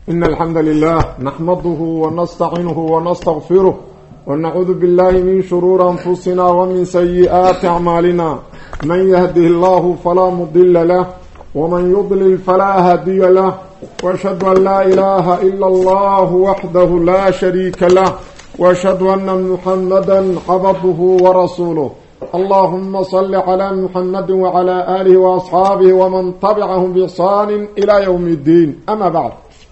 إن الحمد لله نحمده ونستعينه ونستغفره ونعوذ بالله من شرور أنفسنا ومن سيئات أعمالنا من يهده الله فلا مضل له ومن يضلل فلا هادي له وأشهد أن لا إله إلا الله وحده لا شريك له وأشهد أن محمدا عبده ورسوله اللهم صل على محمد وعلى آله وأصحابه ومن تبعهم بإحسان إلى يوم الدين أما بعد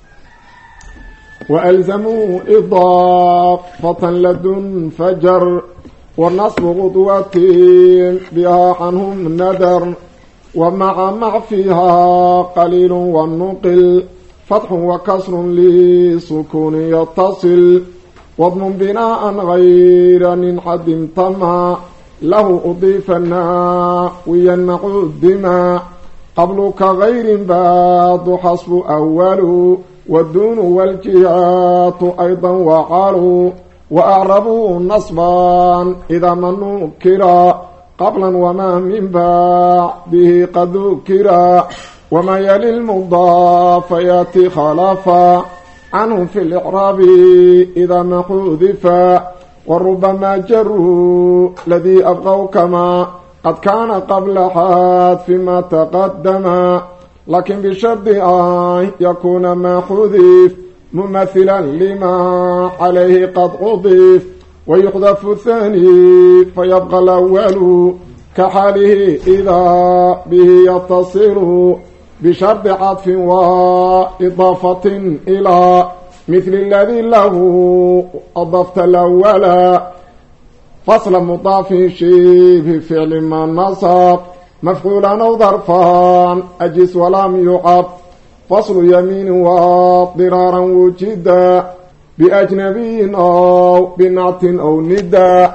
وألزموا إضافة لدن فجر والنصب غدوة بها عنهم ندر ومع فيها قليل والنقل فتح وكسر لسكون يتصل وضم بناء غير منحد تما له أضيف الناويا قدما قبل كغير بعد حسب أول والدون والجهات أيضا وقالوا وأعربوا نصبا إذا ما نكرا قبلا وما من بعده قد ذكرا وما يلي المضاف يأتي خلفا عنه في الإعراب إذا ما حذفا وربما جروا الذي أبغوا كما قد كان قبل حذف ما تقدم لكن بشرط أن يكون ما حذف ممثلا لما عليه قد أضيف ويحذف الثاني فيبقى الأول كحاله إذا به يتصل بشرط عطف وإضافة إلى مثل الذي له أضفت الأول فصل مضاف شبه فعل ما نصب مفعولا أو ظرفا أجس ولم يعب فصل يمين واضرارا وجدا بأجنبي أو بنعت أو نداء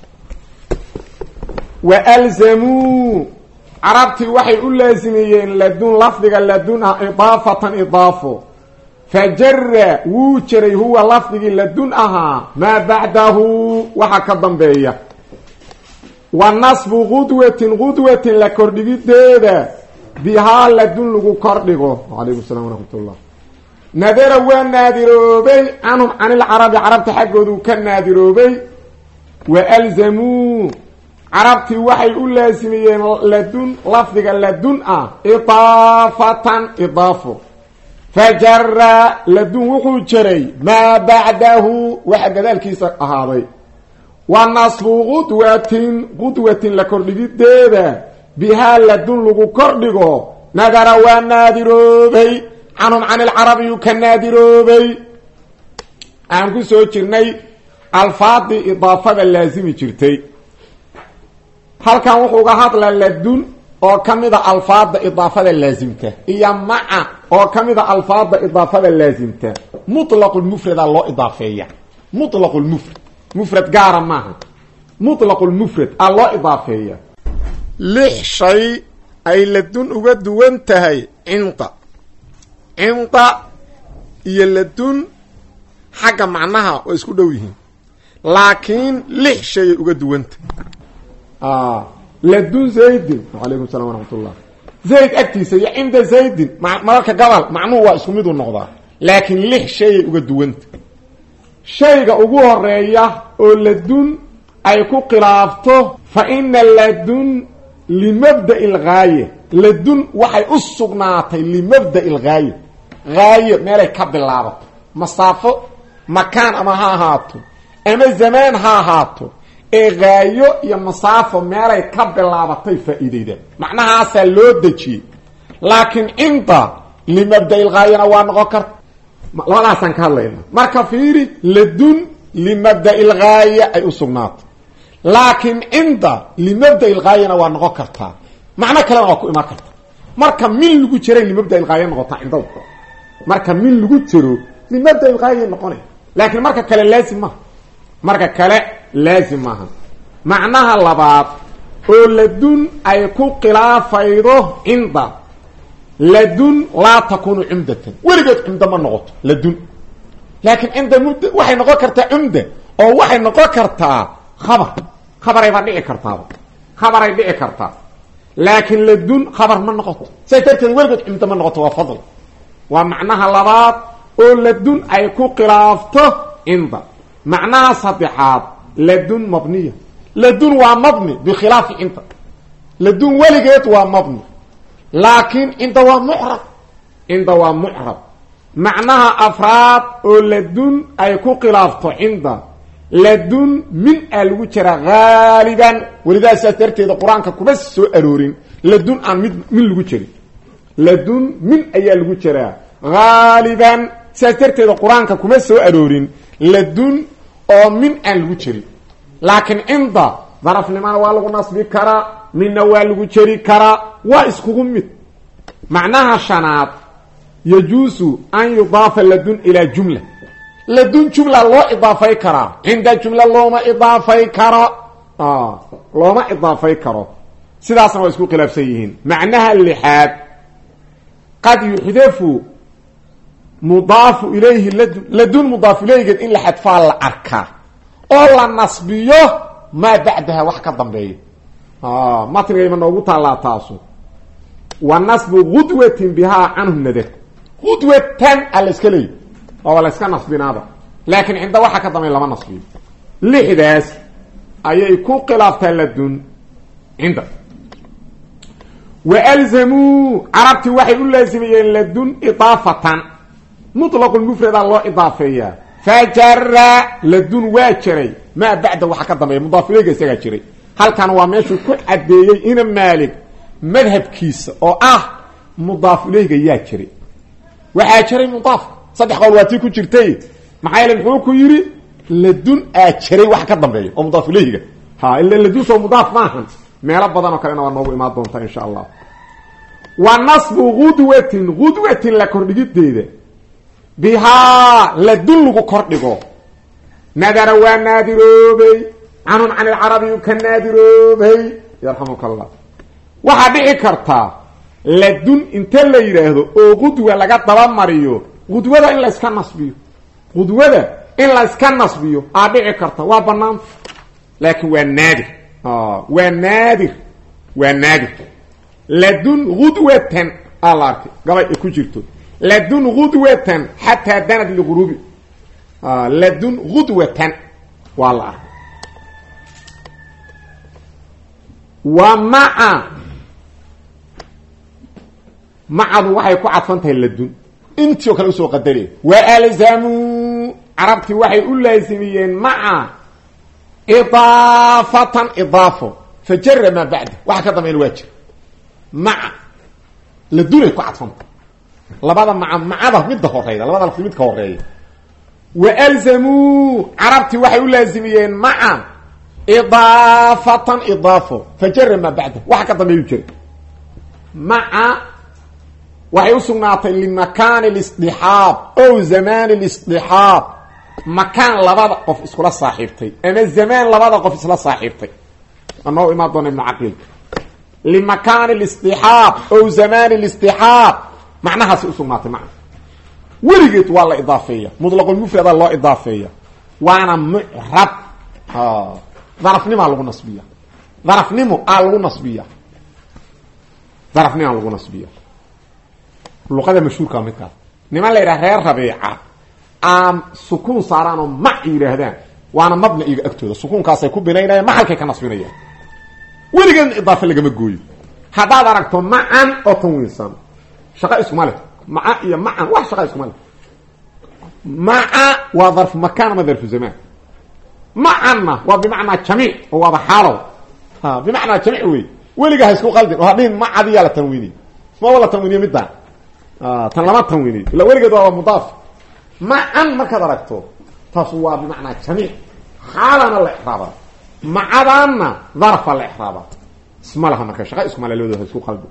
وألزموا عربتي وحي اللازميين لدون لفظك لدونها إضافة إضافة فجر وجري هو لفظك لدونها ما بعده وحكا ضمبية والنصب غدوة لكردقيدة بها لدون لغو كردقو عليكم السلام ورحمة الله نادر ونادروبي عنهم عن العرب عربت حقودو كالنادروبي وألزموا عربتي وحي اللازميين لدون لفظك لدون إضافة فجر لدون وحو جري ما بعده وحق ذلك هذا والنصب غدوة لكردقيدة بها لدون لغو كردقو نادر ونادروبي عنهم عن العربي كالنادروبي عنكو سو جرني الفاظ إضافة اللازمي جرتي هل كان وحوغا هادلا لدون oo kamida alfaada idaafada laazimta iyo ma'a oo kamida alfaada idaafada laazimta mutlaq al-mufrad loo idaafeeya mutlaq al-mufrad mufrad gaar maaha mutlaq al-mufrad loo idaafeeya lix shay ay ladun uga duwan tahay inta iyo ladun xaga macnaha oo isku dhow yihiin laakiin lix shay uga duwan tahay لدون زيد وعليكم السلام ورحمة الله زيد أكتيسي عند زيد مالك قبل معنوه واسكميدو النقضة لكن ليه شيء قدوانت شيء قوه الرئية ولدون أيكو قرافته فإن اللدون لمبدأ الغاية لدون وحي أصغناتي لمبدأ الغاية غاية مالك كبد اللعبة مصافة مكان أما هاتو أما الزمان هاتو غايو يا مسافه ميراي كبلابتay faa'iideeda macnahaas loo dajiyo laakiin inta limabda ilgaayana waa noqon kar labadaasan ka hadlayna marka fiiri ladun limabda ilgaaya ay usugnaat laakiin inta limabda ilgaayana waa noqon kartaa macna kale oo ku iman karta marka min lagu jiray limabda ilgaaya noqota inta marka min lagu jiro limabda ilgaaya noqonay laakiin marka kale laazim ma marka kale لازم معها معناها لبعض ولدن أي كو خلافيده عند لدن لا تكون عمدة ولقد عمدة ما نغط لدن لكن عند مدة وحي نغو كرتا عمدة أو وحي نغو كرتا خبر يبقى كرتا خبر يبقى كرتا لكن لدن خبر ما نغط سيتركن ولقد عمدة ما نغط وفضل ومعناها لبعض oo ladun ay ku khilaafto cinda macnaha saddexaad ladun mabniya ladun waa mabni bikhilaafi cinda ladun weligeed waa mabni laakiin cinda waa mucrab cinda waa mucrab macnaha afraad oo ladun ay ku khilaafto cinda ladun min aa lagu jira haaliban welidaas darteeda qur-aanka kuma soo aroorin ladun aan min lagu jirin ladun min ayaa lagu jiraa haaliban saas darteeda qur-aanka kuma soo aroorin ladun oo min aan lagu jirin laakiin cinda darafnimana waa lagu nasbi karaa minna waa lagu jeri karaa waa iskugu mid macnaha shanaad yajuusu an yudaafa ladun ilaa jumla ladun jumla loo idaafay karaa cinda jumla looma idaafay karo looma idaafay karo sidaasna waa isku khilaafsan yihiin macnaha lixaad qad yuxdafu mudaafu ilayhi ladun mudaaf ilaygeed in la xadfaa la arkaa oo la nasbiyo maa bacdaha wax ka dambeeya matnigayma noogu taallaa taasu wa nasbu gudwatin bihaa canhu nadar gudwatan ala iska leey oo la iska nasbinaaba laakiin cinda waxa ka dambeeya lama nasbiyo lixdaas ayay ku khilaaftaa ladun cinda walzamuu carabti waxay u laasimiyeen ladun idaafatan mutlaqu lmufrada loo idaafeeyaa fajara ladun waa jiray maa bacda waxa ka dambeeya mudaaf ilayga isagaa jiray halkan waa meeshuu ku cadeeyey ina maalig madhabkiisa oo ah mudaaf ilayga yaa jiray waxaa jiray mudaaf saddex qowl waa tii ku jirtay maxaa yeele muxuu ku yidhi ladun aa jiray wax ka dambeeya oo mudaaf ilayga ila ladun soo mudaaf maahan meelo badan oo kalena waa noogu imaan doontaa insha allah wa nasbu gudwatin la kordhigideeda bihaa ladun lagu kordhigo nadara waa naadiroobay canun can ilcarabiyu ka naadiroobay yarxamuka allah waxaa dhici kartaa ladun inta la yidhaahdo oo qudwa laga dabamariyo qudwada in la iska nasbiyo qudwada in la iska nasbiyo aa dhici karta waa banaanta laakiin waa naadir waa naadir waa naadir ladun gudwatan aa la arkay gabay ay ku jirto ladun gudwatan xataa danad ligurubi ladun gudwatan waa la arkay wa maca macadu waxay ku cadfan tahay ladun intii oo kale usoo qadaree waalzamuu carabtii waxay u laasimiyeen maca idaafatan idaafo fajara maa bacda waxa ka dambeyn waa jira maca ladunay ku cadfanta labada macada midda horeyda labada lafdi midka horeeya waalzamuu carabtii waxay u laasimiyeen maca idaafatan idaafo fajara maa bacda waxa ka dambeeyu jira maca waxay u sugnaatay limakaani اlisdixaab ow zamaan اlisdixaab makaan labada qof iskula saaxiibtay ama zamaan labada qof isla saaxiibtay anoo imaan doona ibnu caqiilka limakaani اlisdixaab ow zamaan اlisdixaab macnahaasi usugnaatay macna weligeed waa la idaafeeya muطlaqulmufrada loo idaafeeya waana mucrab darafnimaa lagu nasbiya darafnimo aa lagu nasbiya darafnimaa lagu nasbiya luqada mashhuurka midkaas niman la yidhaha reer rabiica aan sukuun saaraan oo mac yidhaahdaan waana mabna iga agtooda sukuunkaasay ku binaynayaan maxalkay ka nasbinayaan weligeedna idaafe lagama gooyo haddaad aragto macan oo tanwiinsan shaqa iskuma leh maca iyo macan wax shaqa iskuma leh maca waa darfu makaan ama darfu zamaan macanna waa bimacnaa jamiic oo waaba xaalow bimacnaa jamiic wey weliga ha isku qaldin oo hadhihin macadiyaa la tanwiiniy maba la tanwiiniyo middaan tan lama tanwiiniyo ila weligeed waaba mudaaf macan markaad aragto taas waa bimacnaa jamiic xaalana la ixraaba macadaanna darfa la ixraaba isma laha marka shaqa iskuma le labadooda ha isku qalbi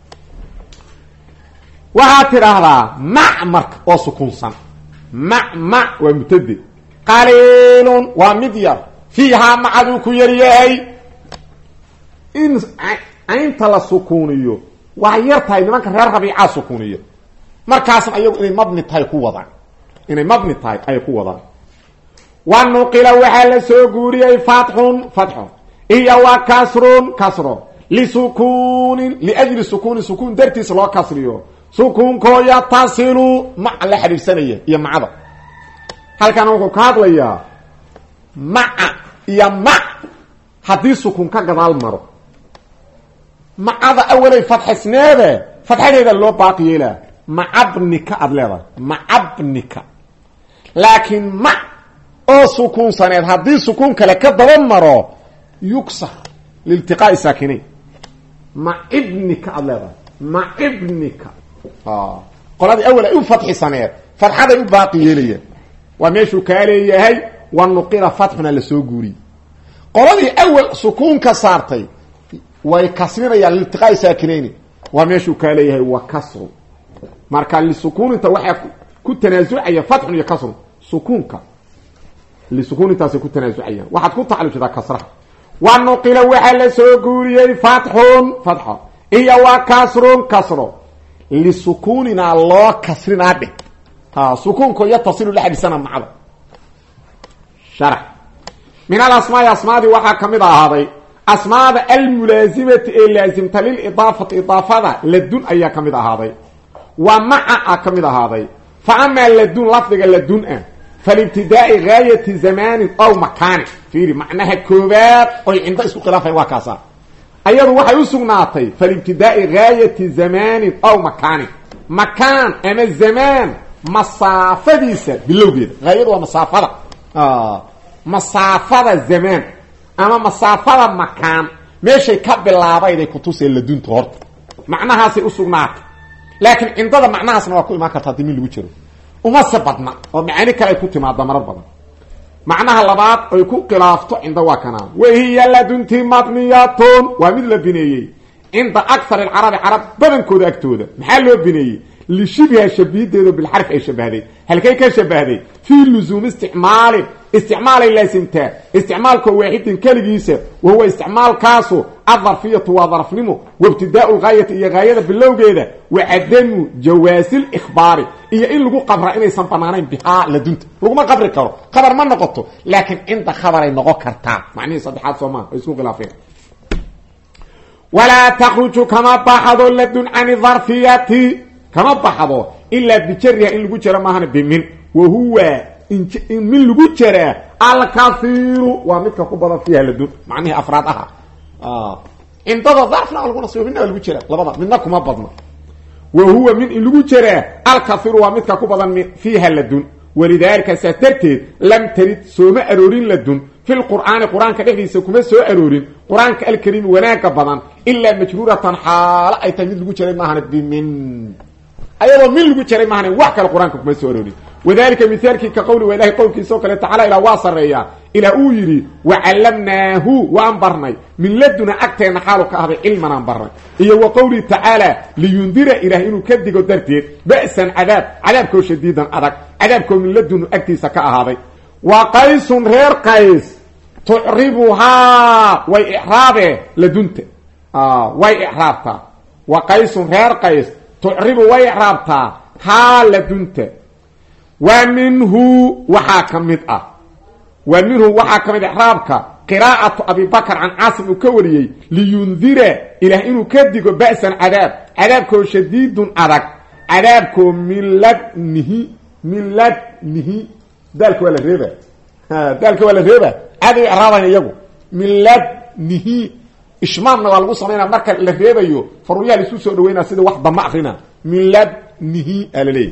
waxaad tidhaahdaa mac marka oo sukuunsan mac waa mutade qaliilun waa mid yar fiihaa macaduu ku yaryahay in caynta la sukuuniyo waa yar tahay nimanka reer rabiicaa sukuuniya markaasna ayagu inay mabni tahay ku wadaan inay mabni tahay ayay ku wadaan wa nuqila waxaa la soo guuriyey fatxun fatxo iyo wa kasrun kasro lisukuunin liajli sukuuni sukuun dartiis loo kasriyo sukuunkoo yatasilu maca la xiriirsanaya iyo macada halkan wuxuu ka hadlayaa maca iyo mac haddii sukuun ka gadaal maro macada awalay fadxisneede fadxadeeda loo baaqi yeelaa macabnika aad leedahay macabnika laakiin mac oo sukuunsaneed haddii sukuun kale ka daba maro yuksar liltiqaa'i saakinayn macibnika aad leedahay macibnika qoladii awal ay u fadxisaneed fadxaday u baaqi yeelayaan waa meeshuu kaa leeyahay wa nuqila fatxuna la soo guuriyey qoladii awal sukuunka saartay way kasrinayaan liltiqaa'i saakinayni waa meeshuu kaa leeyahay wa kasru marka lisukuuninta waxaa ku tanaasucaya fatxun iyo kasru sukuunka lisukuunintaasay ku tanaasucayaan waxaad ku tacallujidaa kasraha wa nuqila waxaa la soo guuriyey fatxun fatxo iyo wa kasrun kasro lisukuuninaa loo kasrinaa dheh sukuunko yatasilu la xadisana macda sharax min alasmaai asmaadii waxaa ka mid ahaaday asmaada almulaasimati ee laasimta lilidaafati idaafada ladun ayaa ka mid ahaaday wa maca a ka mid ahaaday fa amaa ladun lafdiga ladun ah falibtidaai gaayati zamanin ow makaanin fiiri macnaha koobaad oy cindo isku khilaafayn waa kaasa ayadu waxay u sugnaatay falibtidaai gaayati zamanin ow makaanin makaan ama zamaan masaafadiisa bilowgeeda gaayadu waa masaafada masaafada zamaan ama masaafada makaan meeshay ka bilaabayday kutusee ladunta horta macnahaasay u sugnaatay laakiin cindada macnahaasna waa ku imaan kartaa hadii min lagu jiro umase badna oo macaani kale ay ku timaada marar badan macnaha labaad ay ku khilaafto cinda waa kanaa wahiya ladunti mabniyatun waa mid la bineeyey cinda akar alcarabi carab badankooda agtooda maxaa loo bineeyey lishibha shabihideedo bilxarf ay shabahday halkay ka shabahday fii luzuumi isticmaalay laasimtaa isticmaalkoo waaxidin keligiisa wahuwa isticmaalkaasu adarfiyatu waa darfnimo waibtidaau lgaayati iyo gaayada bilowgeeda wa cadamu jawaasi likhbaari iyo in lagu qabra inaysan banaanayn bihaa ladunta laguma qabri karo khabar ma noqoto laakiin cinda khabaray noqon kartaa macnihii saddexaad soo maa ay isku khilaafeen walaa takhruju kama baxado ladun can darfiyati kama baxdo ilaa bijariha in lagu jaro maahana bimin wahuwa min lagu jaraa alkaiiru waa midka ku badan fiiha ladun macnihii afraad aha cindada darfna lagu nasibo midna lagu jara labada midna kuma badno wahuwa min in lagu jaraa alkaiiru waa midka ku badan fiiha ladun walidaalika saa darteed lam tarid sooma aroorin ladun fi lqur'aani qur-aanka dhexdiisa kuma soo aroorin qur-aanka alkariimi wanaaga badan ilaa majruuratan xaalo ay tahay mid lagu jaray maahana bimin ayadoo min lagu jaray maahana wax kale qur-aanka kuma soo aroorin wadalika mithaalkii ka qowli waa ilahay qowlkiisao kale tacala ilaa waa sarreeyaa ilaa uu yidhi wacallamnaahu waan barnay min laduna agteenna xaalu ka ahday cilman aan barnay iyo wa qowlihi tacaala liyundira ilaah inuu ka digo darteed ba'san cadaabkoo shadiidan adag cadaabkoo min ladunu agtiisa ka ahaaday wa qaysun reer qays tucribuhaa way icraabee ladunta way icraabtaa wa qaysun reer qays tucribu way icraabtaa haa ladunta wa minhu waxaa ka mid ah wa minhu waxaa ka mid icraabka qiraa'atu abibakr can caasim uu ka wariyey liyundira ilaah inuu ka digo ba'san cadaabkoo shadiidun adag cadaabkoo min ladnihi daalka waa la reeba daalka waa la reeba aad u icraabayn iyagu min ladnihi ishmaamna waa lagu samaynaa marka la reebayo faruuryaha laisu soo dhaweynaa sida wax dama akrina min ladnihi aa laleeyahy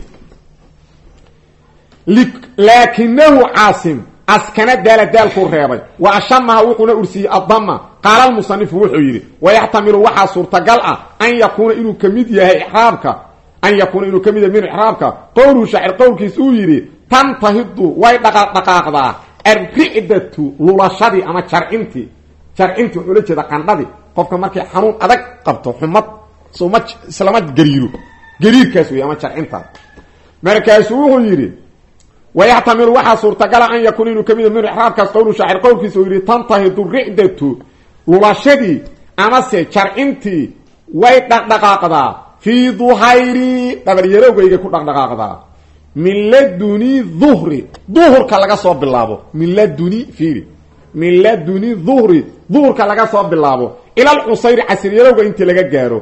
laakinahu caasim askana daalkuu reebay wa ashamaha wuxuuna ursiiyey adama qaala lmusanifu wuxuu yidhi wayaxtamilu waxaa suurtagal ah an yakuuna inuu kamid yahay iraabka min icraabka qowluhu shaacir qowlkiis uu yidhi tantahidu way dhaqaaqdaa arricdatu lulashadii ama jarcintii wuxuu la jeeda qandhadii qofka markay xanuun adag qabto xumad islama gariirkaas wey ama jarcintaas markaasuu wuxuu yidhi wayaxtamilu waxaa suurtagala an yakuuna inuu kamid min icraabkaas qowlu shaacir qowlkiisa uu yidhi tantahidu ricdatu lulashadii amase jarcintii way dhaqdhaqaaqdaa fii duhayri dhabaryarowgayga ku dhaqdhaqaaqdaa min laduni duhri duhurka laga soo bilaabo min laduni fiiri min laduni duhri duhurka laga soo bilaabo ila alcusayri casiriyarowga intii laga gaaro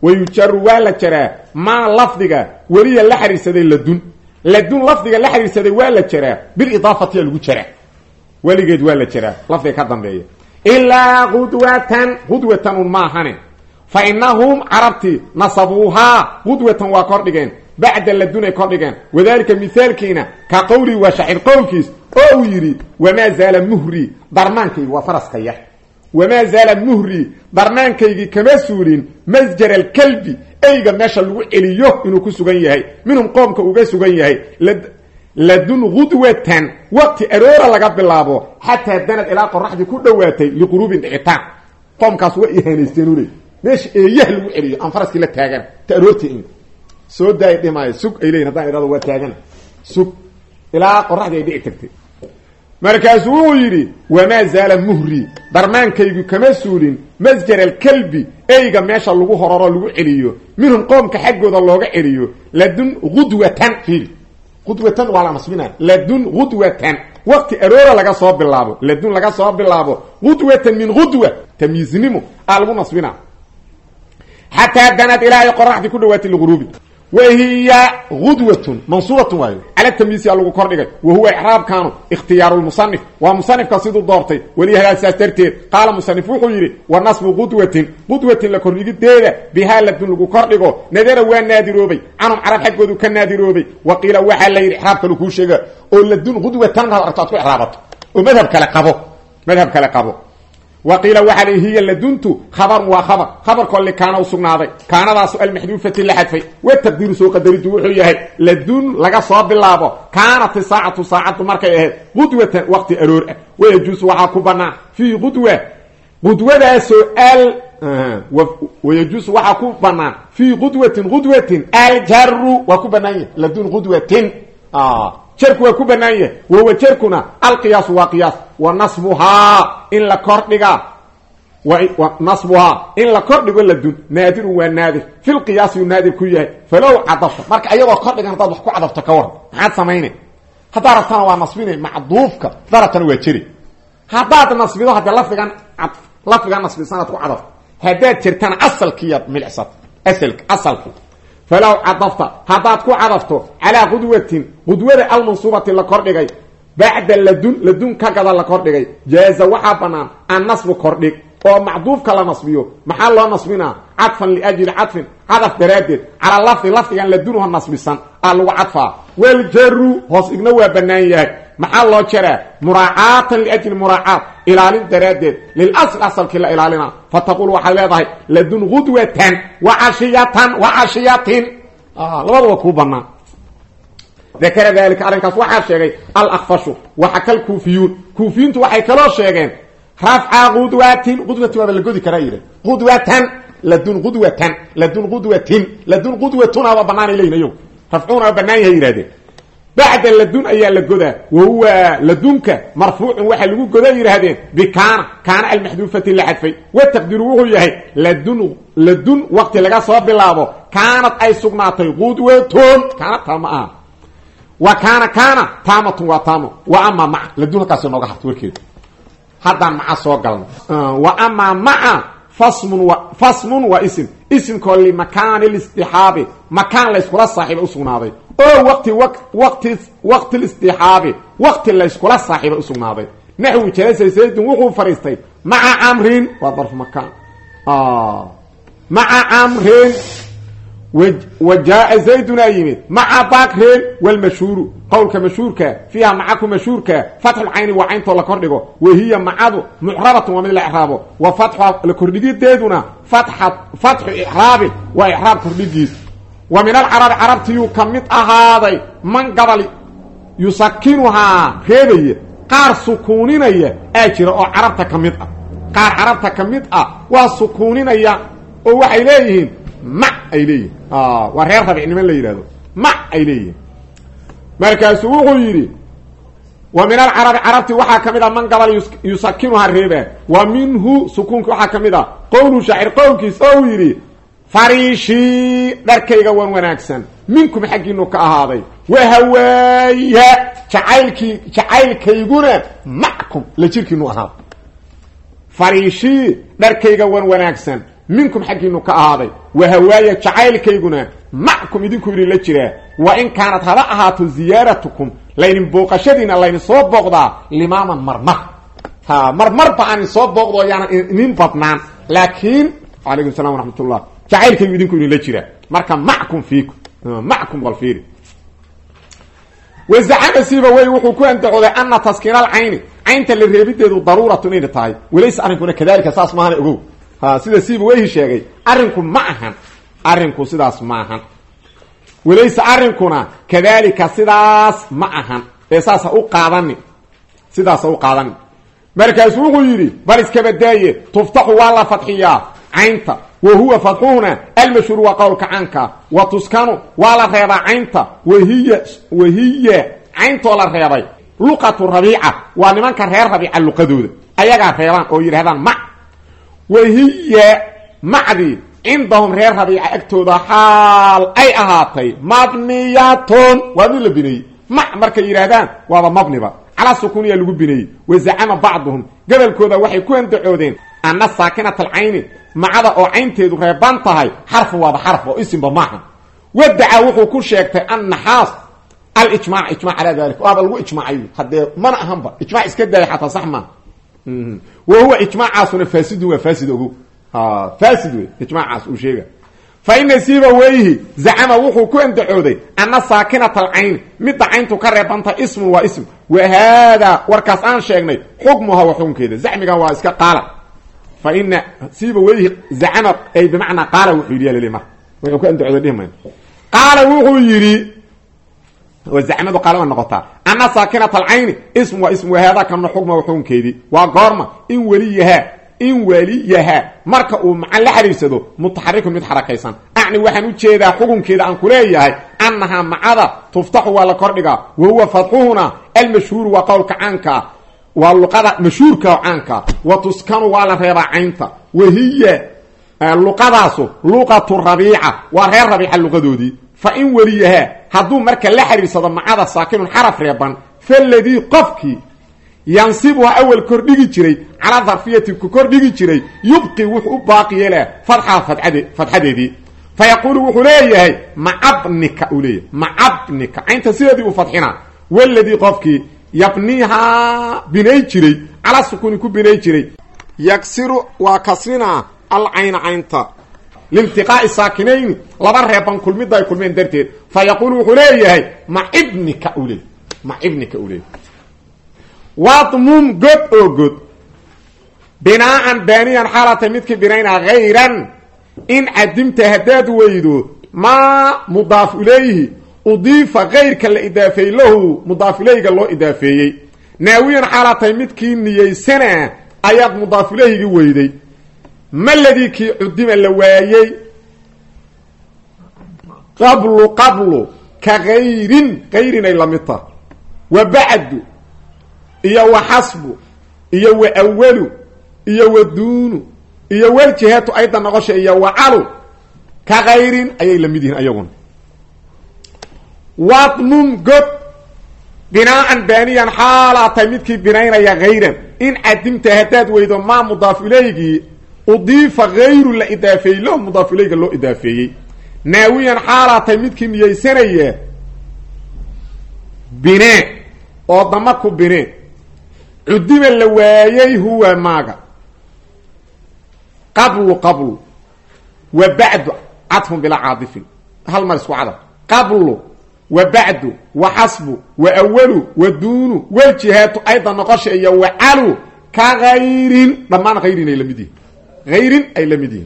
ويجر ولا جرى ما لفظه ولي لا خريسدي لدون لفظه لا خريسدي ولا جرى بالاضافه لو جرى وليد ولا جرى لفظه كدنبيه الا غدوه ما هنه فانهم عربتي نصبوها غدوه وقردين بعد لدون كردين وذلك مثال كينا كقولي وشعر قولكيس او يري وما زال مهري درمانكي وفرسكيه وما زال مهري برنامجي كما سورين مسجر الكلب ايغا ماشا لو عليو انو كسغان يahay منهم قومك uga sugan yahay ladun ghudwatan waqti aroora laga bilaabo hatta danad ila qorraxdi ku dhawaatay liqurubin dhicita qomkaas way ihaanaysteenu meesh eeyah lagu celiyo aan faraski la taagan taroorti in soo daay dhimay sug ay leeyna hadaan irado waa taagan sug ila qorraxdi ay dhici tagtay markaas uu yiri wama zaala muhri barmaankaygu kama suulin masjar alkalbi ayga meesha lagu horaro lagu celiyo minhum qoomka xaqooda looga celiyo ladun ghudwatan fil ghudwatan wala nasbina ladun ghudwatan waqti aroora laga soo bilaabo ladun laga soo bilaabo ghudwatan min ghudwa tamyiznimo algu nasbina hatta danad ila qorraxdi ku dhawaatay lugrubi وهي غدوة منصورة واي على التمييز يالو كوردغاي وهو اعراب كانوا اختيار المصنف ومصنف قصيد الضابطي وليها اساسترتي قال مصنف وخيري والنصب غدوة لكوردغيده بها لدن لو كوردغو نذر وان نادروبي انم عرب حقودو كنادروبي وقيل وحا لا اعراب كلو كو شيغا او لدن غدوة ارتات اعرابته ومذهب كلا قبو وقيل وحلي هي لدنت خبر وخبر كل كان وسغناده كان ذا سؤال محذوفه لحذف والتقدير سو قدرته وحو يahay لدن laga soo bilaabo كانت ساعه markay ahayd غدوه وقت ارور ويجوز waxa ku banaa في غدوه سؤال ويجوز waxa ku banaa في غدوه الجر وكو بنايه لدن غدوه شرك وكو بنايه وهو شركنا القياس وقياس ونصبها إن لكردغا ونصبها إن لكردغا لدون نادر ونادر في القياس ينادر كيه فلو عطف marka ayagoo kordhigan dad wax ku cadafta ka war maxaad sameeyeen hadaa rabtaan waa nasbinay macduufka daratan waa jiri hadaa nasbido hadaa lafdigan nasbi sanad ku cadaf hadaa jirtan asalkiya milcsat asalki فلو عطفت هذا كو عطفته على غدوة المنصوبة لكردغاي بعد لدن كغدا لكردغاي جاز وحا بنان النصب كردغ او معطوف كلا نصبيو محل لو نصبنا عطفا لاجل عطف برادد على لفظ كان لدنه النصبسان لو عطفا والجر هوس اغنوا بنان محل لو جرى مراعاه لاجل مراعاه الى الدرادد للاصل كلا الى فتقول وحليضه لدن غدوة وعشية لبضوا كوبنا ذكر ذلك أرنكس وحا شيغي الأخفش وحكى الكوفيون وحي كلو شيغين رفع غدوة هذا اللي قدي كرايره غدوة لدن غدوة هذا بنان إلينا يوم رفعون بنان يراده بعد اللدون ايا لغدا وهو لدونك مرفوع وحا لغو غدا يراهدين كان المحذوفه لحذف والتقدير وهو يحيى لدون وقت لغا سو بلاابو كانت اي سغناتي غدوتون كانت تمام وكان تامه وتامه واما مع لدون كاسو نوغا حفت وركيد هذا مع سو غلن واما مع فصم واسم كل مكان الاستحاب مكان ليس صاحب اسغناده او وقت الاستحاب وقت اللي اسكولا صاحب اسغناده نحو جلس زيد وهو فريستي مع عمرو وظرف مكان مع عمرو وجاء زيد نايم مع بكر والمشهور قولك مشهورك فيها معكم مشهورك فتح العين وعين طول كردغو وهي معادو معربه ومن الاعراب وفتح لكردغيدنا فتح اعراب واعراب كردغيس ومن العرب عربتي كميت هذا من قبل يسكنها هذه قار سكونينيه اجر او عربته كميت قار عربته كميت وسكونينيه او waxay leeyihiin ma ay leeyihiin wareer tabiicnimo la yiraahdo ma ay leeyihiin markaas uu yiri ومن العرب عربتي waxa kamida man قبل يسكنها reeba ومنه سكونك waxa kamida قول شاعر قولkiis oo yiri فريشي دركيغا وناكسن منكم حقينو كاهاداي وهوايا جعيلكيغونا معكم لجيركينو اها فريشي دركيغا وناكسن منكم حقينو كاهاداي wahawaaya jacaylkayguna mackum idinku idin la jiraa wa in kaanad haba ahaato ziyaaratukum laynin booqashadiina laynin soo booqdaa limaaman marmar marmarba aan soo booqdo yaana idin badnaan laakiin calaykum salaam waraxmatullah jacaylkaygu idinku idin la jiraa marka mackum fiikum mackum walfiiri wazacama sibawey wuxuu ku andacooday ana taskiina alcayni caynta la reebideedu daruuratu inayna tahay walaysa arrinkuna kadalika saas maahan ogow sida sibaweyhi sheegay arrinku ma ahan arrinku sidaas ma ahan walaysa arrinkuna kadalika sidaas ma ahan ee saas u qaadani sidaas u qaadani markaas wuxuu yiri bal iska badaaye tuftaxu wala fathiya caynta wa huwa fathuuna al-mashhur wa qawlka anka wa tuskanu wala reeba caynta wa hiya caynta la reebay luqatu rabiica wa nimanka reer rabiica luqadooda ayaga reebaan oo yiraahdaan ma wa hiya macdi indahum reer rabiica agtooda xaal ay ahaatay mabniyatun wa bil binay ma marka yiraahdaan waa mabniba ala sukuniya lagu binay wa za'ama ba'dhum gabalkooda waxay ku andacoodeen anna sakinata al-ayn macada oo caynteedu reeban tahay xarf waa xarf oo isimba maaha wadaca wuxuu ku sheegtay anna xaas al-ijma' ijma' ala dalika waa lagu ijmaaciyo hadee mana ahanba ijma' iska daay xataa sax ma wa huwa ijma'aasuna fasid wa fasid ugu fasid way ijma'aas uu sheega fa in sibawayhi za'ama wuxuu ku andacooday anna sakinata al-ayn mid cayntu ka reebanta ismu wa ism wa hada warkaas aan sheegnay xukmuha wa xukunkeeda za'miga waa iska qaala فإن سيبويه زعم أي بمعنى قال وحيري للمر ويقول أنت عذرهم قال وحيري والزعمة قال والنقطة أن ساكنة العين اسم واسم وهذا كان حكم وحكم كيدي وقارمة إن وليها مركة مع الحريسة متحرك متحركيسا أعني وحنو تشيدا حكم كيدا عن كلية أنها معذا تفتح ولا قرنقا وهو فتحونا المشهور وقولك عنك واللقطة مشهور كعنك وتسكن ولا ريبا عينتا وهي اللقطة لقطة الربيعة وغير ربيعة اللقطة فإن وليها هدو مركا لحري صدام معاذا ساكن حرف ريبا فالذي قفك ينصبها أول كرديجي جري على ظرفية كرديجي جري يبقي وحو باقي له فتحة دي فيقول وحو ليه مع ابنك أوليه مع ابنك عينت سيدي وفتحنا والذي قفك يبنيها بنيجري على سكون يكون بنيجري يكسر وكسرنا العين عينتا لالتقاء الساكنين لبر يبان كل مدة يكون من درتين فيقول وحليه مع ابنك أولي مع ابنك أولي واضمم قد أو قد بناء بانيا حالة مدك بنينا غيرا إن عدمت هداد ويدو ما مضاف إليه أضيف غير كالإضافي له مضاف إليه قال له إضافي ناويا حالة مدكي نيسانا آيات مضاف إليه ويدي ما الذي كي عدم اللوايي قبل كغير إلمطة وبعد إيا وحسب إيا وأول إيا ودون إيا والجهات أيضا نغش إيا وعلو كغير أي لمدين أيضا واضمم قد بناء بانيا حالة تمدك بناينا يا غيرا إن عدمت هداد ويدو ما مضاف إليه أضيف غير الإضافي له مضاف إليه له إضافي ناويا حالة تمدك ميسانية بناء وضمك بناء عدم اللوايي هو ماغا قبل وبعد عطف بلا عاطف هل مرسو عدد قبل وبعد وحسب وأول ودون والجهات أيضا نقش إيا وعلو كغير ضمان غيرين أي لمدين غير أي لمدين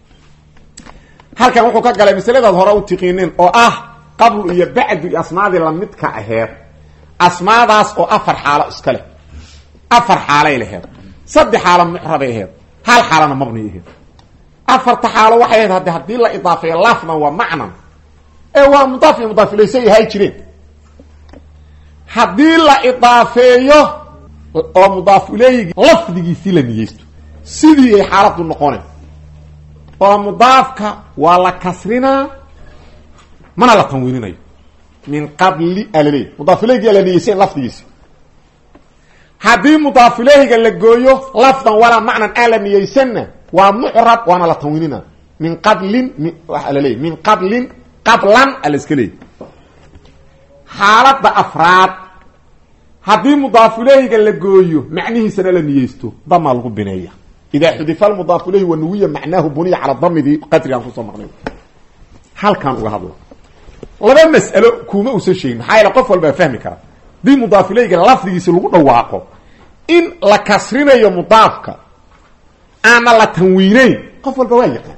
هل كان وحوكا قال مثلا هراء التقينين أو قبل إيا بعد أسماء دي لمدك أهير أسماء داس أو أفر حالة اسكاله أفر حالة إليهير صد حالة محربة إليهير هل حالة مبني إليهير أفر تحالة وحيد هدي الله إضافية لفظا ومعنى ايوا مضاف اليه سي هاي جيرين hadii la idaafayo oo mudaaf ilayhi lafdigiisa la niyeysto sidii ay xaaladu noqonay oo mudaafka waa la kasrina mana la tanwiininayo min qabli alali mudaaf ilayhi la niyeysay lafdigiisa hadii mudaaf ilayhi la gooyo lafdan wala macnan ala niyeysana waa mu'rab wana la tanwiinina min qablin waxa la leeyahay min qablin qablan aliskali xaalada afraad haddii mudaaf ilayhiga la gooyo macnihiisana la niyeysto dama lagu bineeya idaa xudifa almudaaf ilayhi wa nuwiya macnaahu buniya cala damidi qadrigan kusoo maqnay halkan uga hadlo laba mas'alo kuma uusan sheegin maxaa yeele qof walba fahmi kara dii mudaaf ilayhiga lafdigiisa lagu dhawaaqo in la kasrinayo mudaafka ama la tanwiinayn qof walba waa yaqaan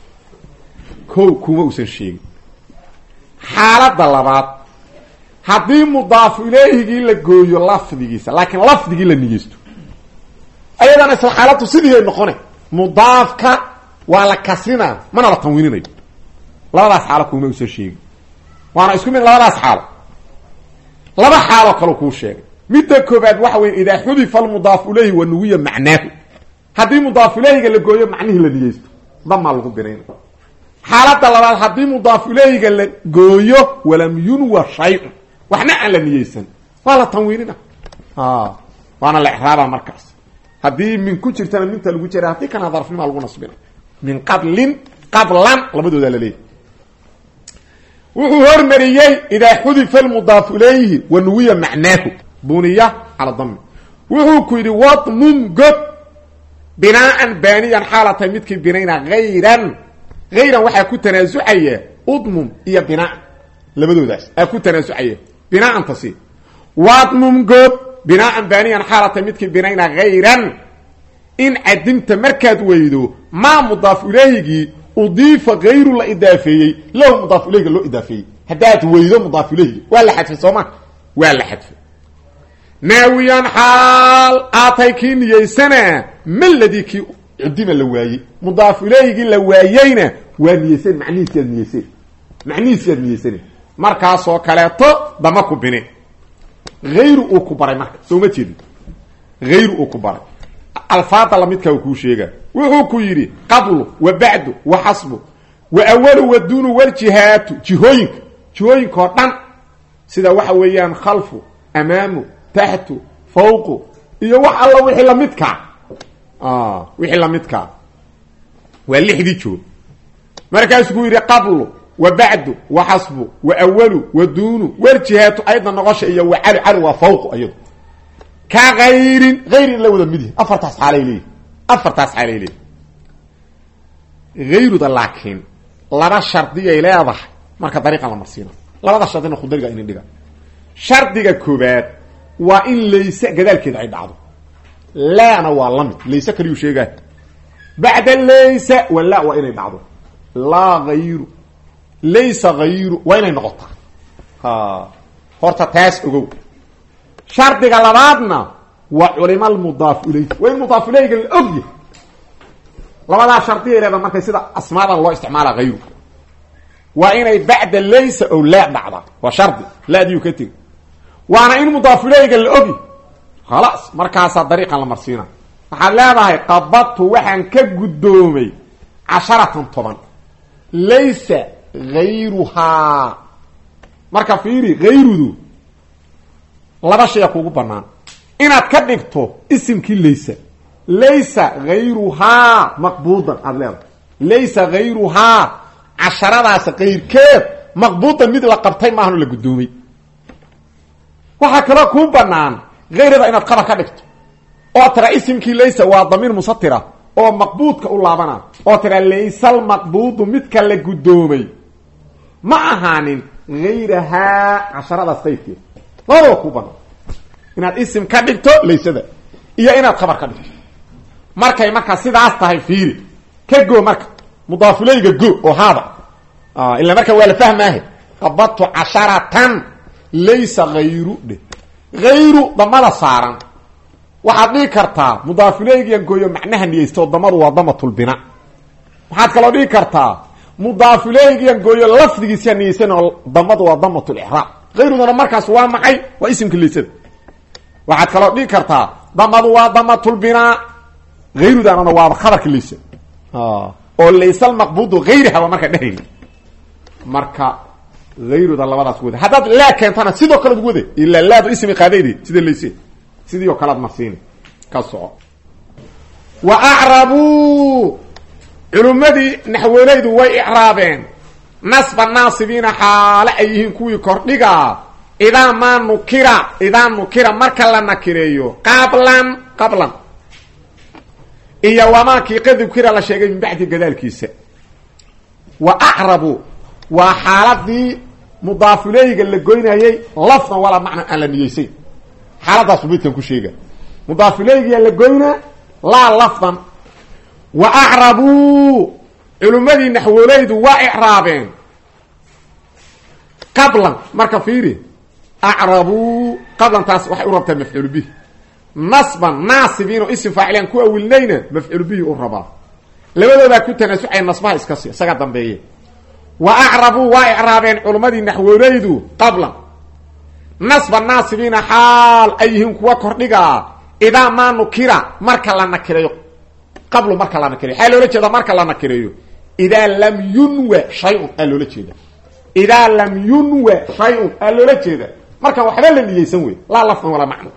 kuma uusan sheegin xaalada labaad haddii mudaaf ilayhigii la gooyo lafdigiisa laakiin lafdigii la niyeysto ayadana isla xaaladu sidii ay noqonay mudaafka waa la kasrinaa mana la tanwiininayo labadaas xaalo kuma uusan sheegin waana isku mid labadaas xaalo laba xaalo kale kuu sheegay midda koobaad waxa weeye idaa xudifa almudaaf ilayhi wa nuwiya macnaahu haddii mudaaf ilayhiga la gooyo macnihii la niyeysto damaa lagu binayna xaalada labaad haddii mudaaf ilayhiga la gooyo walam yunwa shay'un waxna aan la niyeysan waa la tanwiinina waana la ixraaba markaas haddii min ku jirtana minta lagu jira haddii kana darfnima lagu nasbina min qablin qablan labadooda la leeyahy wuxuu hormariyey idaa xudifa almudaaf ilayhi wa nuwiya macnaahu buniya cala dami wuxuu ku yidhi wadmum god binaaan baaniyan xaalatay midkii binayna hayran waxaa ku tanaasucaya udmum iyo binaan labadoodaas aa ku tanaasucaya binaan tasi wadmum god binaan baaniyan xaalatay midkii binayna hayran in cadimta markaad weydo maa mudaaf ilayhigii udiifa hayru la idaafeeyey lahu mudaaf ilayhiga loo idaafeeyey haddaad weydo mudaaf ilayhigi waa la xadfay sooma waa la xadfay naawiyan xaal aatay kii niyeysana maladii kii cudima la waayey mudaaf ilayhigii la waayeyna waa niyeysan macnihiisiyaad niyeysan markaasoo kaleeto dama ku bine hayru uu ku baray marka soo ma jeedin hayru uu ku baray alfaada lamidka uu kuu sheega wuxuu ku yidhi qablu wa bacdu wa xasbu wa awalu wa duunu waljihaatu jihooyinka oo dhan sida waxa weeyaan khalfu amaamu taxtu fawqu iyo wax alla wixii lamidkaa waa lixdii joog markaasuu ku yidhi qablu wa bacdu wa xasbu wa awalu wa duunu waljihaatu ayda noqosha iyo wa cali waa fawqu iyadu ka hayrin la wada mid yihi afartaas xaalay leeyihi hayruda laakiin laba shardiyay leedahay marka dariiqan la marsiina labada shardina khudariga inin dhiga shardiga koobaad waa in layse gadaalkeeda ay dhacdo laana waa lamid layse kaliyuu sheegaa bacda laysa wala waa inay dhacdo laa hayru laysa hayru waa inay noqotaa horta taas ogow shardiga labaadna waa culima almudaaf ilayhi waa in mudaaf ilayhiga la ogyahay labadaa shardiya leeda markay sida asmaadan loo isticmaala hayru waa inay bacda laysa ow laa dhacda waa shardi laadiyu ka tegi waana in mudaaf ilayhiga la ogi khalaas markaasaa dariiqan la marsiina waxaad leedahay qabadtu waxaan ka guddoomay 10 laysa hayruhaa marka fiiri hayrudu laba shay kugu banaan inaad ka dhigto isimkii laysa hayruhaa maqbuudan aad leedahay laysa hayruhaa 10daas qayrkeed maqbuudan mid la qabtay maahan la guddoomay waxaa kaloo kuu banaan hayrada inaad qabar ka dhigto oo tira isimkii laysa waa damiir musatira oo maqbuudka u laabana oo tira laysal maqbuudu midka la guddoomay ma ahaanin hayrahaa 10daas qayrkeed labadaba kuu banaan inaad isim ka dhigto laysada iyo inaad qabar ka dhigto markay markaa sidaas tahay fiiri ka goo marka mudaaf ilayhiga go oo haada ila marka waa la fahmaahe qabadtu 10 laysa hayru dhe hayru damada saaran waxaad dhihi kartaa mudaaf ilayhigan gooyo macnaha niyeysto damadu waa damatul bina waxaad kaloo dhihi kartaa mudaaf ilayhigan gooyo lafdigiisa niyeysan oo damadu waa damatul ihraab hayrudana markaas waa maxay waa isimka laysada waxaad kaloo dhihi kartaa damadu waa damatul bina hayrudanana waa khabarka laysa oo laysal maqbuudu hayriha waa marka dhahayn marka hayruda labadaas wada haddaad laa keentana sidoo kale ad wade ilaa laadu ismi qaadaydi sida layse sidii oo kale ad marsiina ka soco wa acrabuu علمدي نحوليد وي إعرابين نصب الناصبين حال أيهن كوي كردقا إذا ما نكرا مركا لنكريو قبلا إيا وما كي قد ذكر لشيء من بعد قدال كيسا وأعربوا وحالات دي مضاف إليه اللي قوينا هي لفظا ولا معنى أن لن يسي حالات أصبيتهم كشيء مضاف إليه اللي قوينا لا لفظا وأعربوا علمدي نحو ليد وإعرابين قبلا مركا فيري أعربوا قبلا تاس وحي أربط مفعول به نصبا ناصبين اسم فاعلين كو أولينا مفعول به أربا لماذا لا كنت نسوحي النصبها اسكسي سقطا بيه وأعربوا وإعرابين علمدي نحو ليد قبلا نصب الناصبين حال أيهم كوا كردقا إذا ما نكرا مركا لا نكريو قبل مركا لا نكريو حالو لجيدا مركا لا نكريو إذا لم ينوى شيء قالوا لجيدا إذا لم ينوى شيء قالوا لجيدا مركا وحبا لن يسوي لا لفظ ولا معنى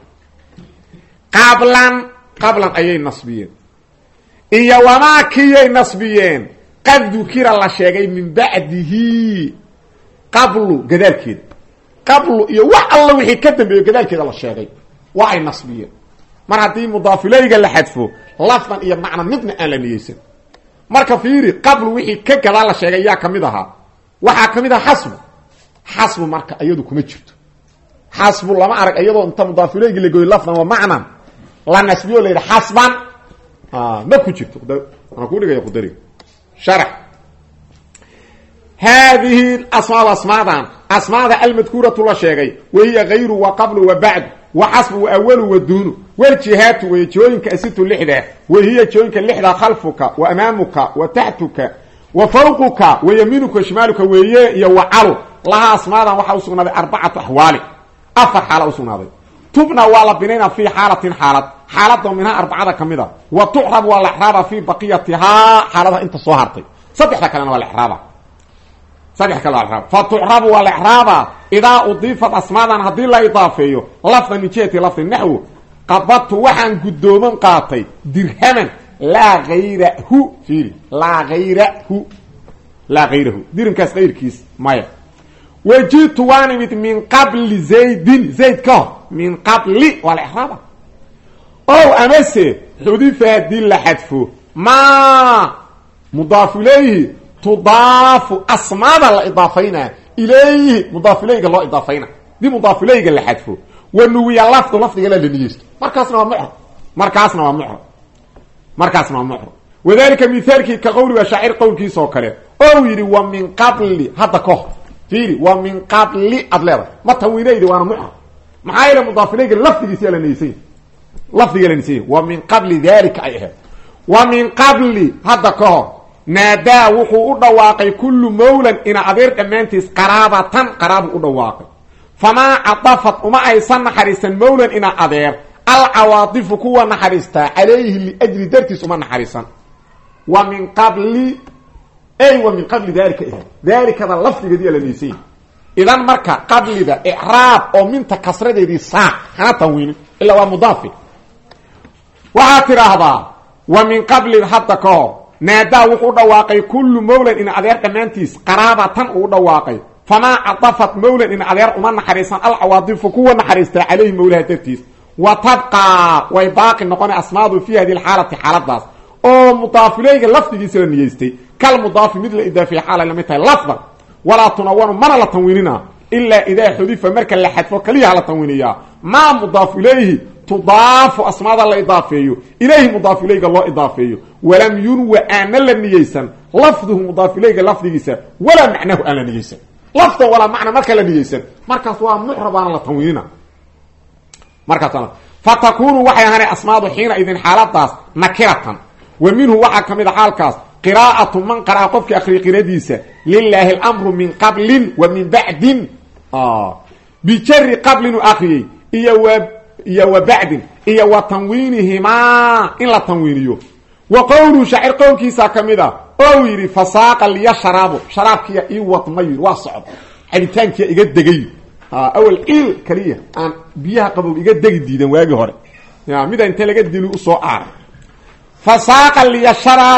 قبلا أي نصبيين إيا وما كي نصبيين قد ذكر الله شيء من بعده قبل قدال كده قبل إيا الله وحي كتب قدال كده الله شيء وعي نصبيين مرحبا مضاف إليه اللي حدفه لفظا إيا معنى مدن ألن يسن مركا فيري قبل وحي كده الله شيء إيا كمدها وحا كمدها حسب مركا أيضو كمتشرت حسب الله ما أرك أيضو أنت مضاف إليه اللي قوي لفظا ومعنى لا نسبيه ليه حسبا ما كنت انا اقول لك يا قدري شرح هذه الاسماء المذكوره الله شيغي وهي غير وقبل وبعد وحسب واول ودون والجهات وجهوينك اسيت اللحده وهي جهوينك اللحده خلفك وامامك وتحتك وفوقك ويمينك وشمالك وهي وعلو لها اسماء waxa usugnaday 4 ahwaal 4 xaalo usugnaday تبنى ولا بنينا في حالة منها 4 كميدة وتعرب ولا إحرابها في بقيتها حالتها انت صهرتي صدح كلام ولا إحرابها فتعرب ولا إحرابها إذا أضيفت أسماء هذه لا إضافيه لفظا نجيتي لفظ النحو قبضت وحن قدوما قاطي درهما لا غيره فيه لا غيره ديرن كاس غير كيس مايا وجيت وانمت من قبل زيد كه من قبل والإحرابة أو أمسي حذيفة دي اللي حدفه ما مضاف إليه تضاف أسماء الإضافين إليه مضاف إليه الله إضافين دي مضاف إليه اللي حدفه والنوية لفظ إلى اللي نيست مركزنا ومحر وذلك مثالك كقول وشاعر قول كي سوكله أو يري ومن قبل هذا كه فيري ومن قبل أدلابا ما تنوينيه وانا محر معايا مضاف إليه لفظ يلنسيه ومن قبل ذلك أيها ومن قبل هذا كه نادا وحو أدواقي كل مولا إن أدير أمانتيس قرابة أدواقي فما عطفت وما أيسان حريسا مولا إن أدير العواطف كوا نحرستا عليه لأجل درتس وما نحرسا ومن قبل ومن قبل ذلك ذلك هذا اللفظ الذي يلنسيه إذا مركا قبل ذا إعراب أو من تكسر دي صاع هنا تنوين إلا هو مضاف وعاتر هذا ومن قبل حتى كو نادا وحو دواقي كل مولا إن أدير أمانتيس قرابة ودواقي فما عطفت مولا إن أدير أمان حريصان العواطف كوا نحريستا عليه مولا ترتيس وتبقى ويباقي نقول أسماء في هذه الحالة حالة داس أو مضاف إليه اللفظ دي سيرا نيستي كالمضاف مثل إذا في حالة لم يتهي لفظا ولا تنوون مرة لتنويننا إلا إذا حذيف مركا لحدفه كليها على تنوينية ما مضاف إليه تضاف أسماء الله إضافيه إليه مضاف إليه الله إضافيه ولم ينوى آن لنيسا لفظه مضاف إليه لفظ يسا ولا معناه آن لنيسا لفظه ولا معنى مركا لنيسا مركا سواء محربان على تنويننا مركا فتكون وحي هنا أسماء حين إذن حالات نكرة ومنه وحي كميد حالكاس قراءة من قراءة قفك أخري قراديسة لله الأمر من قبل ومن بعد بجر قبل أخري إيا وبعد إيا وتنوينهما إلا تنوينيو وقوله شعر قول كيسا كميدا أو يري فساق لي شرابك يا إيوة مير واصعب حديثانك يا إيقاد دقيق أول إيل كلية بيها قبل إيقاد دقيق ديدا واقي هوري ميدا انت لقاد ديلو أسوء فساق لي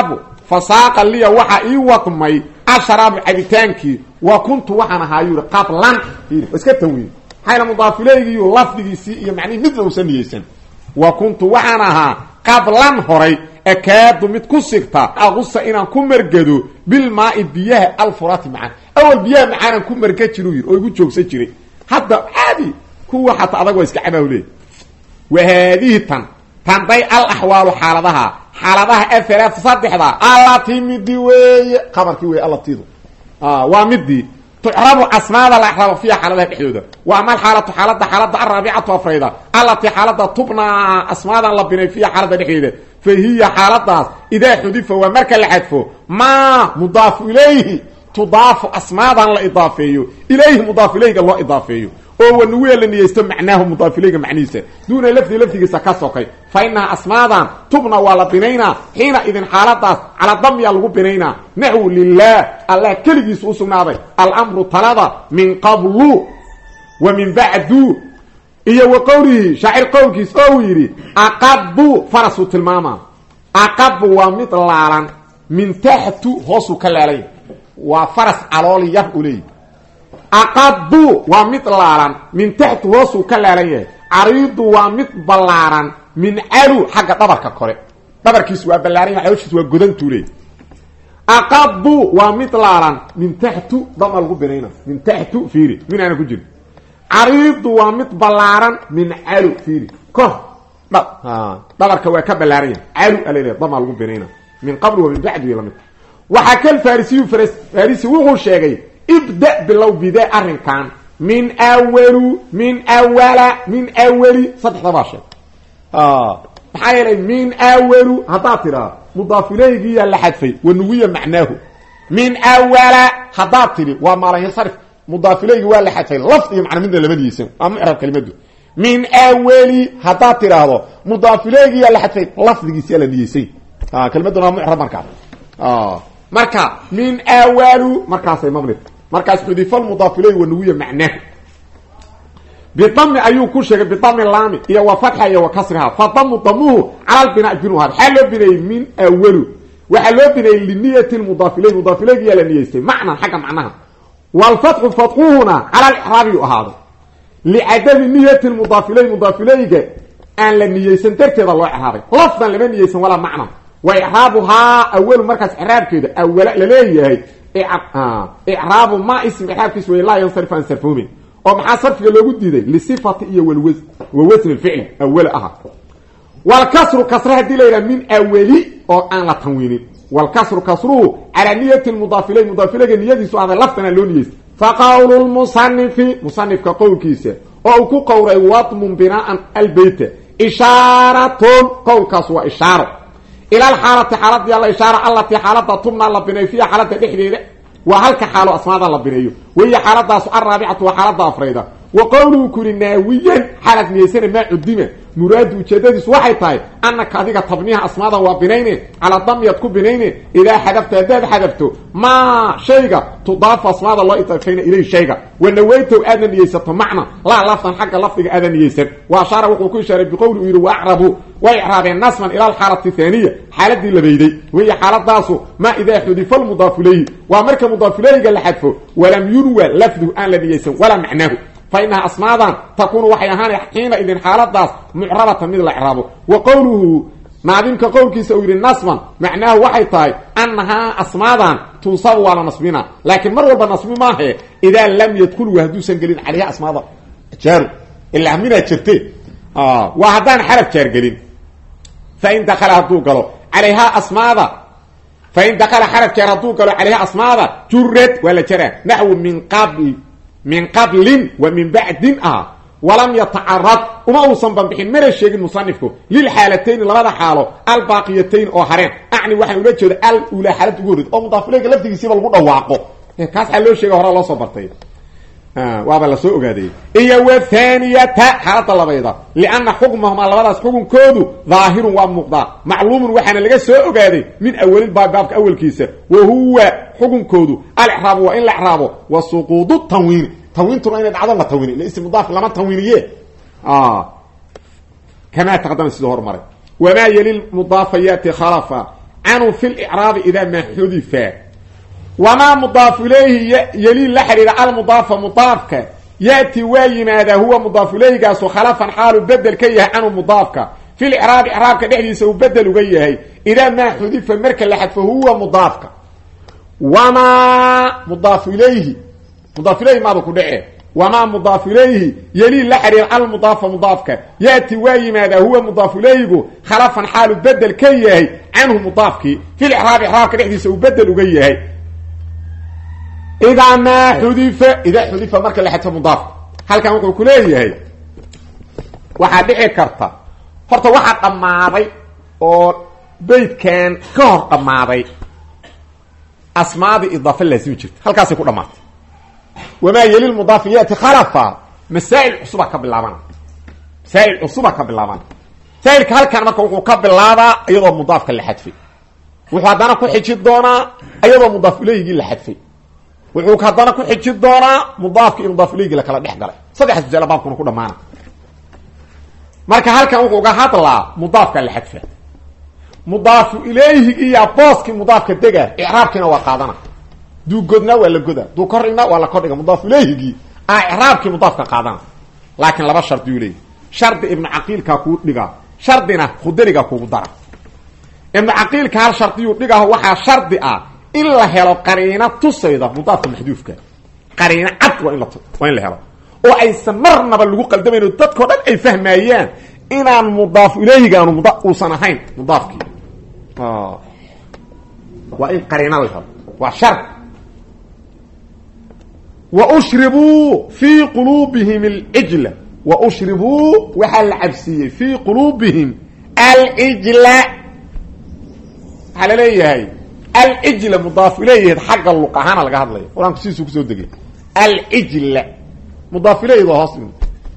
fasaaqa liya waxa ii waqmay asharab cabitaanki wa kuntu waxana haayur qablan iska tanwiin hayla mudaaf ilayhi lafdigiisi iyo macni mid loo saniyeysan wa kuntu waxana qablan horay akaadu mid ku sigta aqusa inaan ku margado bil maa'i biyaha al-furat ma'an awal biyaha ma'an ku marga jiro oo igu joogsan jiray hadda caadi kuwa xata adag waa iska cabawle وهذه تنضي الأحوال حالتها الثلاث صدحها التي مدي وي خبرك وي الله تيدو ومدي تعرب أسماء الأحوال فيها حالتها بحدودها وأما حالتها الرابعة وفريدة التي حالتها تبنى أسماء الله بني فيها حالتها بحدودها فهي حالتها إذا حدث ومرك الحدث ما مضاف إليه تضاف أسماء الله إضافيه إليه مضاف إليه الله إضافيه او ونويل ان يستمعناه مضاف اليه معنيسه دون لفظ سكسوكاي فانها اسماء تبنى ولا بنينا حين اذن حالتها على ضم يلغو بنينا نحو لله الله كلغيس وسناده الامر طلب من قبل ومن بعد اي وقوله شاعر قولكيس او يري اقب فرس الماما اقب ومثلارا من تحت هوسو كلالي وفرس علولي يفعلي أقبو ومثلارا من تحت وصو كلاريه عريض ومثبلارا من علو حق دبرك كوري دبركيس وا بلارين حوشيس وا غدان تولي أقبو ومثلارا من تحت ضم لو بنينا من تحت فيري من انا كجير عريض ومثبلارا من علو فيري كو دبرك وا كبلارين علو عليه ضم لو بنينا من قبل ومن بعد يلمت وحكى الفارسي وهو شيغي ابدأ باللو بداية أرنكان من أول صدح طباشر بحيالي من أول هطاطرة مضاف إليه اللي حدفي والنوية معناه من أول هطاطري وما لا يصرف مضاف إليه واللي حدفي لفظي معنى من اللي بدي يسم أما إعراب كلمة دو من أول هطاطرة هذا مضاف إليه اللي حدفي لفظي يسيالي يسي كلمة دو نعم إعراب مركا من أول مركا سيمغلب مركز حذف المضاف اليه والنويه معناه بضم ايو كل شيء بضم اللام هي وفتحها هي وكسرها فضم ضمه على البناء جنوها حلو بني من اول وحلو بني لنيه المضاف اليه مضاف اليه الى نيه معنى حاجه معناها والفتح فتحونا على الاحراب هذا لعدم نيه المضاف اليه مضاف اليه ان لنيه سنتركه الله احراب لفظا لمن نيه ولا معنى واحرابها اول مركز احراب كده اول لليه اعراب ما اسم احرابكيس ولا ينصرف عن صرفه ومحا صرفه لوو ديداي لصفه اي والوزن ووزن الفعل اول والكسر كسره دي ليره من اولي او ان لا تنوين والكسر كسره على نيه المضاف اليه مضاف اليه نيته هذا لفتنا لونيس فقول المصنف كقول كيسه او كقول وطم بناء البيت اشاره قول كسر اشاره الى الحاله حالت يلا اشاره التي حالتها تمنى الله بني فيها حالته دخيده وهلك حاله اسماء الله بنيو وهي حالتها الرابعه وحالتها افريده وقوله كرناويا حالت ميسن ما قدمه مراد وجددس waxay tahay annaka adiga tabniha asmaada waa binayne ala damiyad ku binayne ila hadafta dad hadafto ma shayga tudaaf asmaada la itafayna ilay shayga wana wayto adan yeesato macna la laftan xaqa lafdiga adan yeesab wa shara wuxuu ku isharay biqowli yiri wa a'rabu wa i'rabeen nasman ila al-halati thaniya haladii labeyday way haladaasu ma idha hudifa al-mudaf ilayhi wa marka mudaf ilayhi la hadfo walam yurwa lafdu an la yeesab wala macnahu فإنها أسماء تكون وحيهان حين إذن حالات داس معربة مثل إعرابه وقوله نادم كقولك سوير النصب معناه وحيطاي أنها أسماء تنصب على نصبنا لكن مرة بالنصب ما هي إذا لم يدخل وهدو سنقلين عليها أسماء جار اللي عمينها جرتين وهدان حرف جارقلين فإن دخل هدو قالوا عليها أسماء فإن دخل حرف جار هدو قالوا عليها أسماء جرت ولا جرت نحو من قبل ومن بعد ولم يتعرض وما اوصن بخين مر الشيء المصنفكو للحالتين لبدا حاله الباقيتين او حرين اعني waxay ula jeedo al ula xaalad guurid oo mudaafileyga laftigiisa lagu dhawaaqo kaas xal loo sheego hore loo soo bartay waaba la soo ogaaday iyo wafaniyata xaalada labayda liana hukmuhuma labadaas xukunkoodu zaahirun wa muqda macluumun waxana laga soo ogaaday min awal baabka awalkiisa wa huwa xukunkoodu al-i'raab wa in al-i'raab wa suqud at-tanwin tanwintuna in dhacdo la tanwin ism mudaaf lama tanwiniye كما تقدم سيده هرمره وما يلي المضافيات خلفا عنه في الإعراب إذا ما حذف وما مضاف إليه يلي لحرير على المضاف مضافك يأتي ويماذا هو مضاف إليه قاسو خلفا حاله بدل كيه عنه مضافك في الإعراب إعرابك نحن سيبدل وجيه إذا ما حذف مركا لحد فهو مضافك وما مضاف إليه ماذا كدعه وما مضاف إليه يلي لحرير على المضاف مضافك يأتي ويماذا هو مضاف إليه خلفا حاله بدل كيه عنه مضافك في الإعراب إعرابك نحن سيبدل وجيه إذا ما حذف مركا لحد مضاف هل كان يقول كليه waxaa dhici karta horta waxa dhamaaday oo beedkan ka hor dhamaaday asmaadi idaafa laazim jirta halkaas ku dhamaatay wama yali mudafiyat khalafa masaa'il usuba ka bilaabana saa'ilka halkan marka wuxuu ka bilaabaa iyadoo mudaafka la xadfay wuxuu hadana ku xijin doonaa iyadoo mudaaf ilayhi la xadfay wuxuu hadana ku xijin doonaa mudaafka iyo mudaaf ilayhi la kala dhaxgalay saddex jalabaabkuna ku dhamaana marka halkan wuxuu uga hadlaa mudaafka la xadfa mudaaf ilayhi iyo booski mudaafka dega i'raabkina waa qaadana duu godna waa la goda duu korina waa la kordhiga mudaaf ilayhi i'raabki mudaafka qaadana laakiin laba sharti uu leeyahay sharti ibn aqil ka ku dhiga shardina khudariga ku dara ibn aqil ka hal sharti uu dhiga waxa sharti ah in la helo qariina tusayda mudaafka maxduufka qariina cad waa in la helo oo ay samarnaba lagu qaldamayno dadko dhan ay fahmayaan inaan mudaaf ilayhi gaanu uusan ahayn mudaafki wa in qarina lahu wa shar wa ushribu fi qulubihim al-ijla wa ushribu wa hal absiy fi qulubihim al-ijla halalayhi al-ijla mudaaf ilayhi haqqa luqahana laga hadlayo waran siisu ku soo degay al-ijla مضاف إليه ذو هصم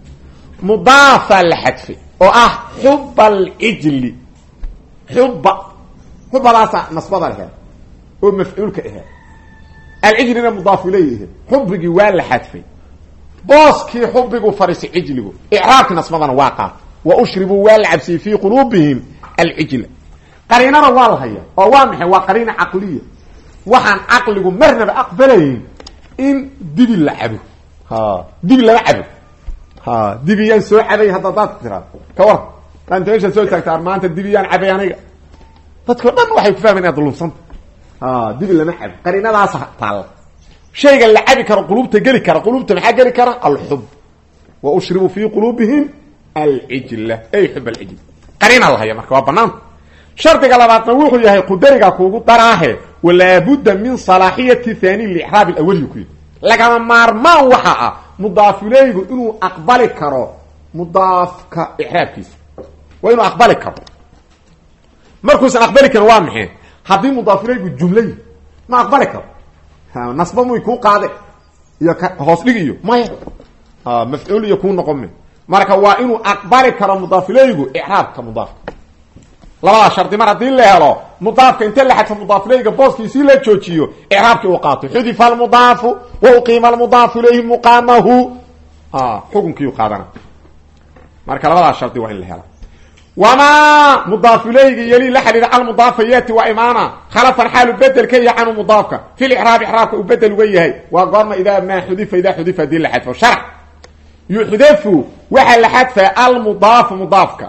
مضاف الحدف حب الإجل حب لاسع نصبض لها ومفعول كإها الإجل هنا مضاف إليه حب جوال الحدف باسكي حب فرس إجله إعراك نصبضا واقع وأشربوا والعبسي في قلوبهم الإجل قرينا روالها هي ووامح وقرينا عقلية وحن عقله مرنا بأقبلين إن دبي اللعبه دبي لا عبد دبي يان سو عبي هدا داد ترى كور انت ايش سو تاكتار ما انت دبي يان عبي انيga dadka dhan waxay ku fahmeen adluumsan dibi lama xab qarinadaas taal shayga la cabi karo qulubta gali karo qulubta maxaa gali kara al-hub wa ushribu fi qulubihim al-ijla ay hub al-ijl qarina allah ya marka waa banaan shartiga labaadna wuxuu yahay qudariga kuugu daraahe wala budda min salahiyati thani li-i'rab al-awwal yakun lagama maarmaan waxa ah mudaaf ilayhi inuu aqbali karo mudaafka i'raabkiisa waa inuu aqbali karo markuu san aqbali karo waa maxay hadii mudaaf ilayhi jumlay ma aqbali karo nasba mu ku qaade iyo hoos dhigiyo maya mafcuul yakun noqon marka waa inuu aqbali karo mudaaf ilayhi i'raabka mudaaf labada sharti mar hadii la helo mudaafka inta la xadfa mudaaf ilayhi booskiisa la joojiyo i'raabki uu qaato xudifa al mudaaf wa uqima al mudaaf ilayhi muqamahu xukunki uu qaadana marka labada sharti waa in la helo wama mudaaf ilayhi yali la xadida al mudaafiyati wa imana khalafan halu badal kay yanu mudaafka fi al i'raab i'raabka uu badal uga yahay wa qarma idha ma xudifa dil la xadfa sharh yuhdafu wa hal hadfa al mudaaf mudaafka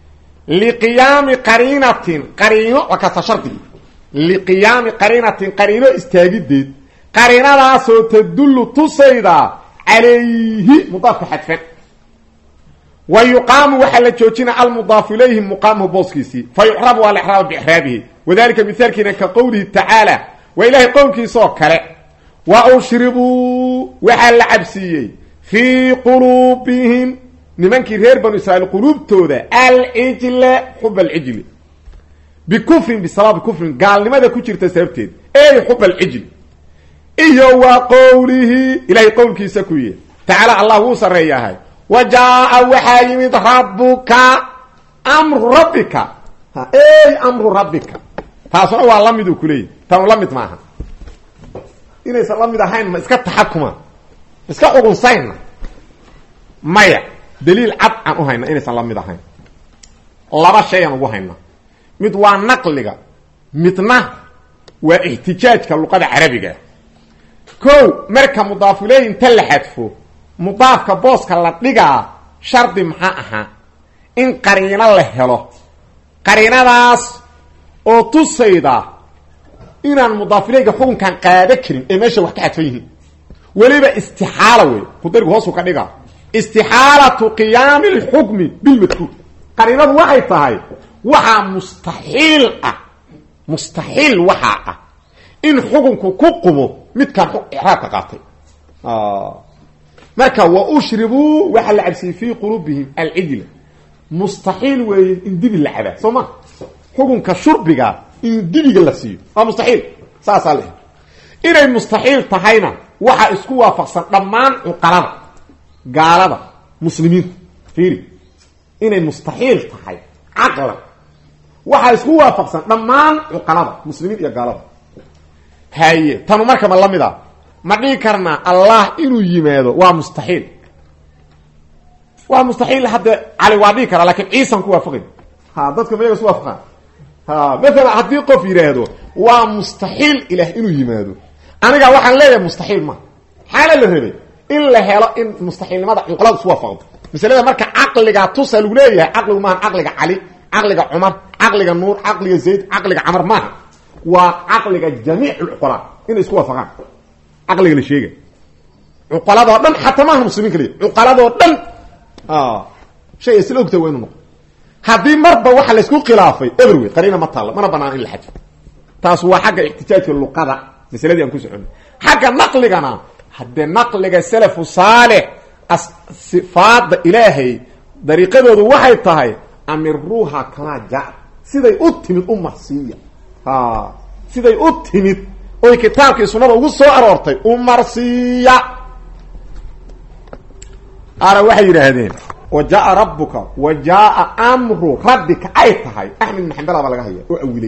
لقيام قرينة وكسشرطي لقيام قرينة استاجدد قرينة سو تدل تصيدا عليه مضاف حذف ويقام وحل جوجنا المضاف اليه مقامه بوسكيسي فيعرب على الاعراب باعرابه وذلك مثال كنا كقوله تعالى والهي قولك سو كره واشربوا وحل عبسي في قلوبهم nimankii reer banu israa'iil qulubtooda al-ijla hub al-ijl bikufrin bisabab kufrin gaalnimada ku jirta sababteed ay hub al-ijl iyo wa qawlihi ilaahi qawlkiisa ku yiri ta'ala allah uu sareeyahay wajaa wahayimid rabbuka amru rabbika ay amru rabbika taasoo waa la mid u kulay tan la mid maaha inay salamid ahayn ma iska taxakuma iska ugunsayna maya دليل عد عن وهينا إنسان لم يدهين لبا شيئا وهينا مد waa naqliga midna waa ihtijaajka luqada carabiga kow marka mudaaf ilayhi inta la xadfo mudaafka booska la dhigaa shardi maxaa aha in qariino la helo qariinadaas oo tusayda inaan mudaaf ilayga xukunkan qaada karin ee meesha wax ka xadfan yihiin waliba istixaala wey qudarigu hoos ka dhigaa istixaalatu qiyaam alxukm bilmadkuur qariinadu waxay tahay waxa mustaxiil waxa ah in xukunku ku qumo midkan i'raabka qaatay marka wa ushribu waxa la cabsi fi qulubihim al-ijl mustaxiil way in dibi la caba soma xukunka shurbiga in dibiga la siiyo waa mustaxiil saasal inay mustaxiil tahayna waxa isku waafaqsan dhamaan uqalada gaalada muslimiin fiiri inay mustaxiil tahay aqla waxa isku waafaqsan dhamaan uqalada muslimiin iyo gaalada haye tanu marka ma lamida ma dhigi karna allah inuu yimaado waa mustaxiil hadda ali waa dhigi kara laakiin ciisan ku waafaqin ha dadka meeyaga isku waafaqan ha mesela hadii qof yiraahdo waa mustaxiil ilaah inuu yimaado aniga waxaan leeyahay mustaxiil ma xala la rabay in la helo in mustaxiilnimada uqalada isku waafaqdo misalada marka aqliga tusal lagu leeyahay aqligu ma aqliga ali aqliga umar aqliga nuur aqliga zayd aqliga amr ma waa aqliga jamiic uqala in isku waafaqaan aqliga la sheegay uqalada dhan xataa ma muslimiin kaliya uqalada dhan shay isla ogta weyn noqdo hadii marba waxa la isku khilaafay everywhere qariina ma taala mana banaan in la xadfo taas waa xagga ihtijaajka luqada misaladii aan ku socono xagga naqligana hadde naqliga salafu saalih sifaad ilaahi dariiqadoodu waxay tahay amiruha kala jaa siday u timid umarsiya siday u timid oo kitaabkii sunnada ugu soo aroortay umarsiya ara waxay yiraahdeen wajaa rabbuka wajaa amru rabbika ay tahay ahmed bin hanbal baa laga haya oo awilay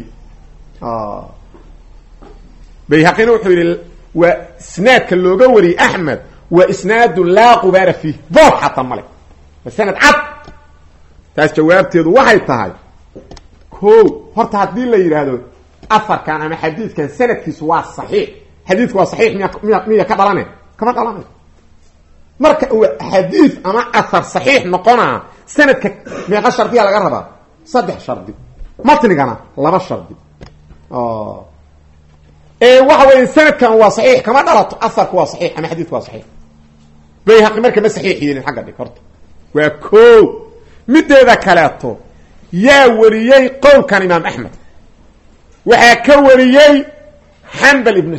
bayhaqina wuxuu yiri wa isnaadka looga wari ahmed wa isnaad la qubara fi dhaha male sanad ad taas jawaabteedu waxay tahay ko horta hadii la yiraahdo afar kan ama xadiidkan sanadkiisu waa saxiix xadiidku waa saxiix miya ka dhalane kama dhalane marka uu xadiid ama afar saxiix noqona sanadka meeqa shardiya laga rabaa saddex shardi matnigana laba shardi waxa weeye sanadkan waa saxiix kama dhalato afarku waa saxiix ama xadiidku waa saxiix bayhaqi marka ma saxiixiyeen xagga dhig horta waa ko mideeda kaleeto yaa wariyay qowlkan imaam ahmed waxa ka wariyay hanbal ibn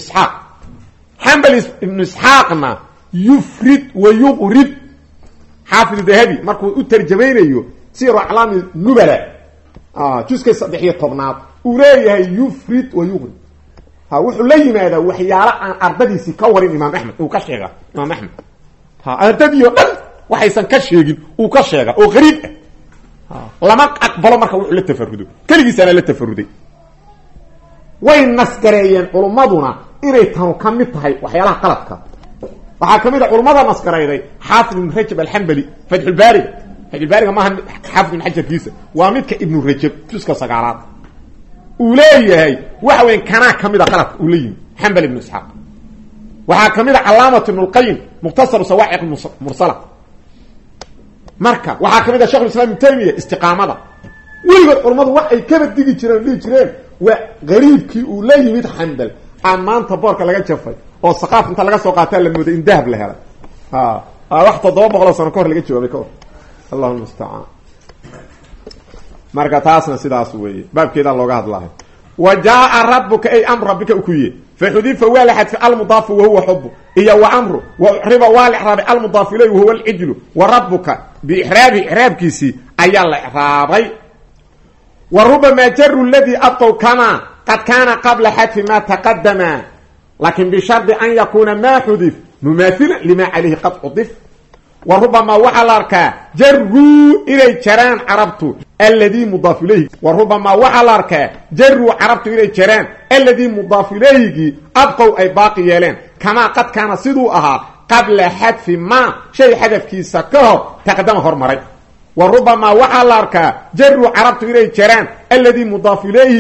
ishaq yufrid wa yuqrib حافظ الذهبي markuu u tarjamaynayo sir a'lam nubala juska 13 uu leeyahay yufrid wa yuqrib ha wuxuu la yimaada waxyaalo aan ardadiisi ka warin imaam ahmed uu ka sheega imaam ahmed ha ardadiyo dhan waxaysan ka sheegin uu ka sheega oo qariib lama aqbalo marka wuxuu la tafarudo kaligiisana la tafaruday way nasgareeyeen culumaduna inay tan ka mid tahay waxyaalaha qaladka waxa kamid ah culimada nasgareeyay Hafiz ibn Rajab al-Hanbali Fath al-Bari ma Hafiz ibn Hajar kiisa waa midka ibn Rajab tuska sagaalaad uu leeyahay waxa weyn kana kamid ah qaladka uu leeyahay Hanbali ibn Ishaq waxa kamid ah Allaamat ibn al-Qayyim mukhtasar sawa'iq mursala marka waxa kamid ah Sheikh al-Islam ibn Taymiyyah istiqaamada weligood culimadu waxay ka digi jireen waa qariibkii uu la yimid Hanbal amaanta boorka laga jafay oo saqaaf inta laga soo qaataa la moodo in dahab la helay wax 700 sano ka hor laga joogay ka Allahu musta'an marka taasna sidaas weeye baabkeeda looga hadlaayo wajaa rabbuka ay amr rabbika ukuye فحذف والحد في المضاف وهو حب إيا وأمره وإحراب والإحراب المضاف إليه وهو العجل وربك بإحراب كيسي أي الله إحرابي وربما جر الذي أبطوا كما قد كان قبل حذف ما تقدم لكن بشرط أن يكون ما حذف مماثلا لما عليه قد أضف وربما وحلارك جروا إلي جران عربت الذي مضاف إليه وربما وحلارك جروا عربت إلي جران الذي مضاف إليه أبقوا أي باقي يلين كما قد كان صدوءها قبل حذف ما شيء حذف كيسكه تقدم هرمري وربما وحلارك جروا عربت إلي جران الذي مضاف إليه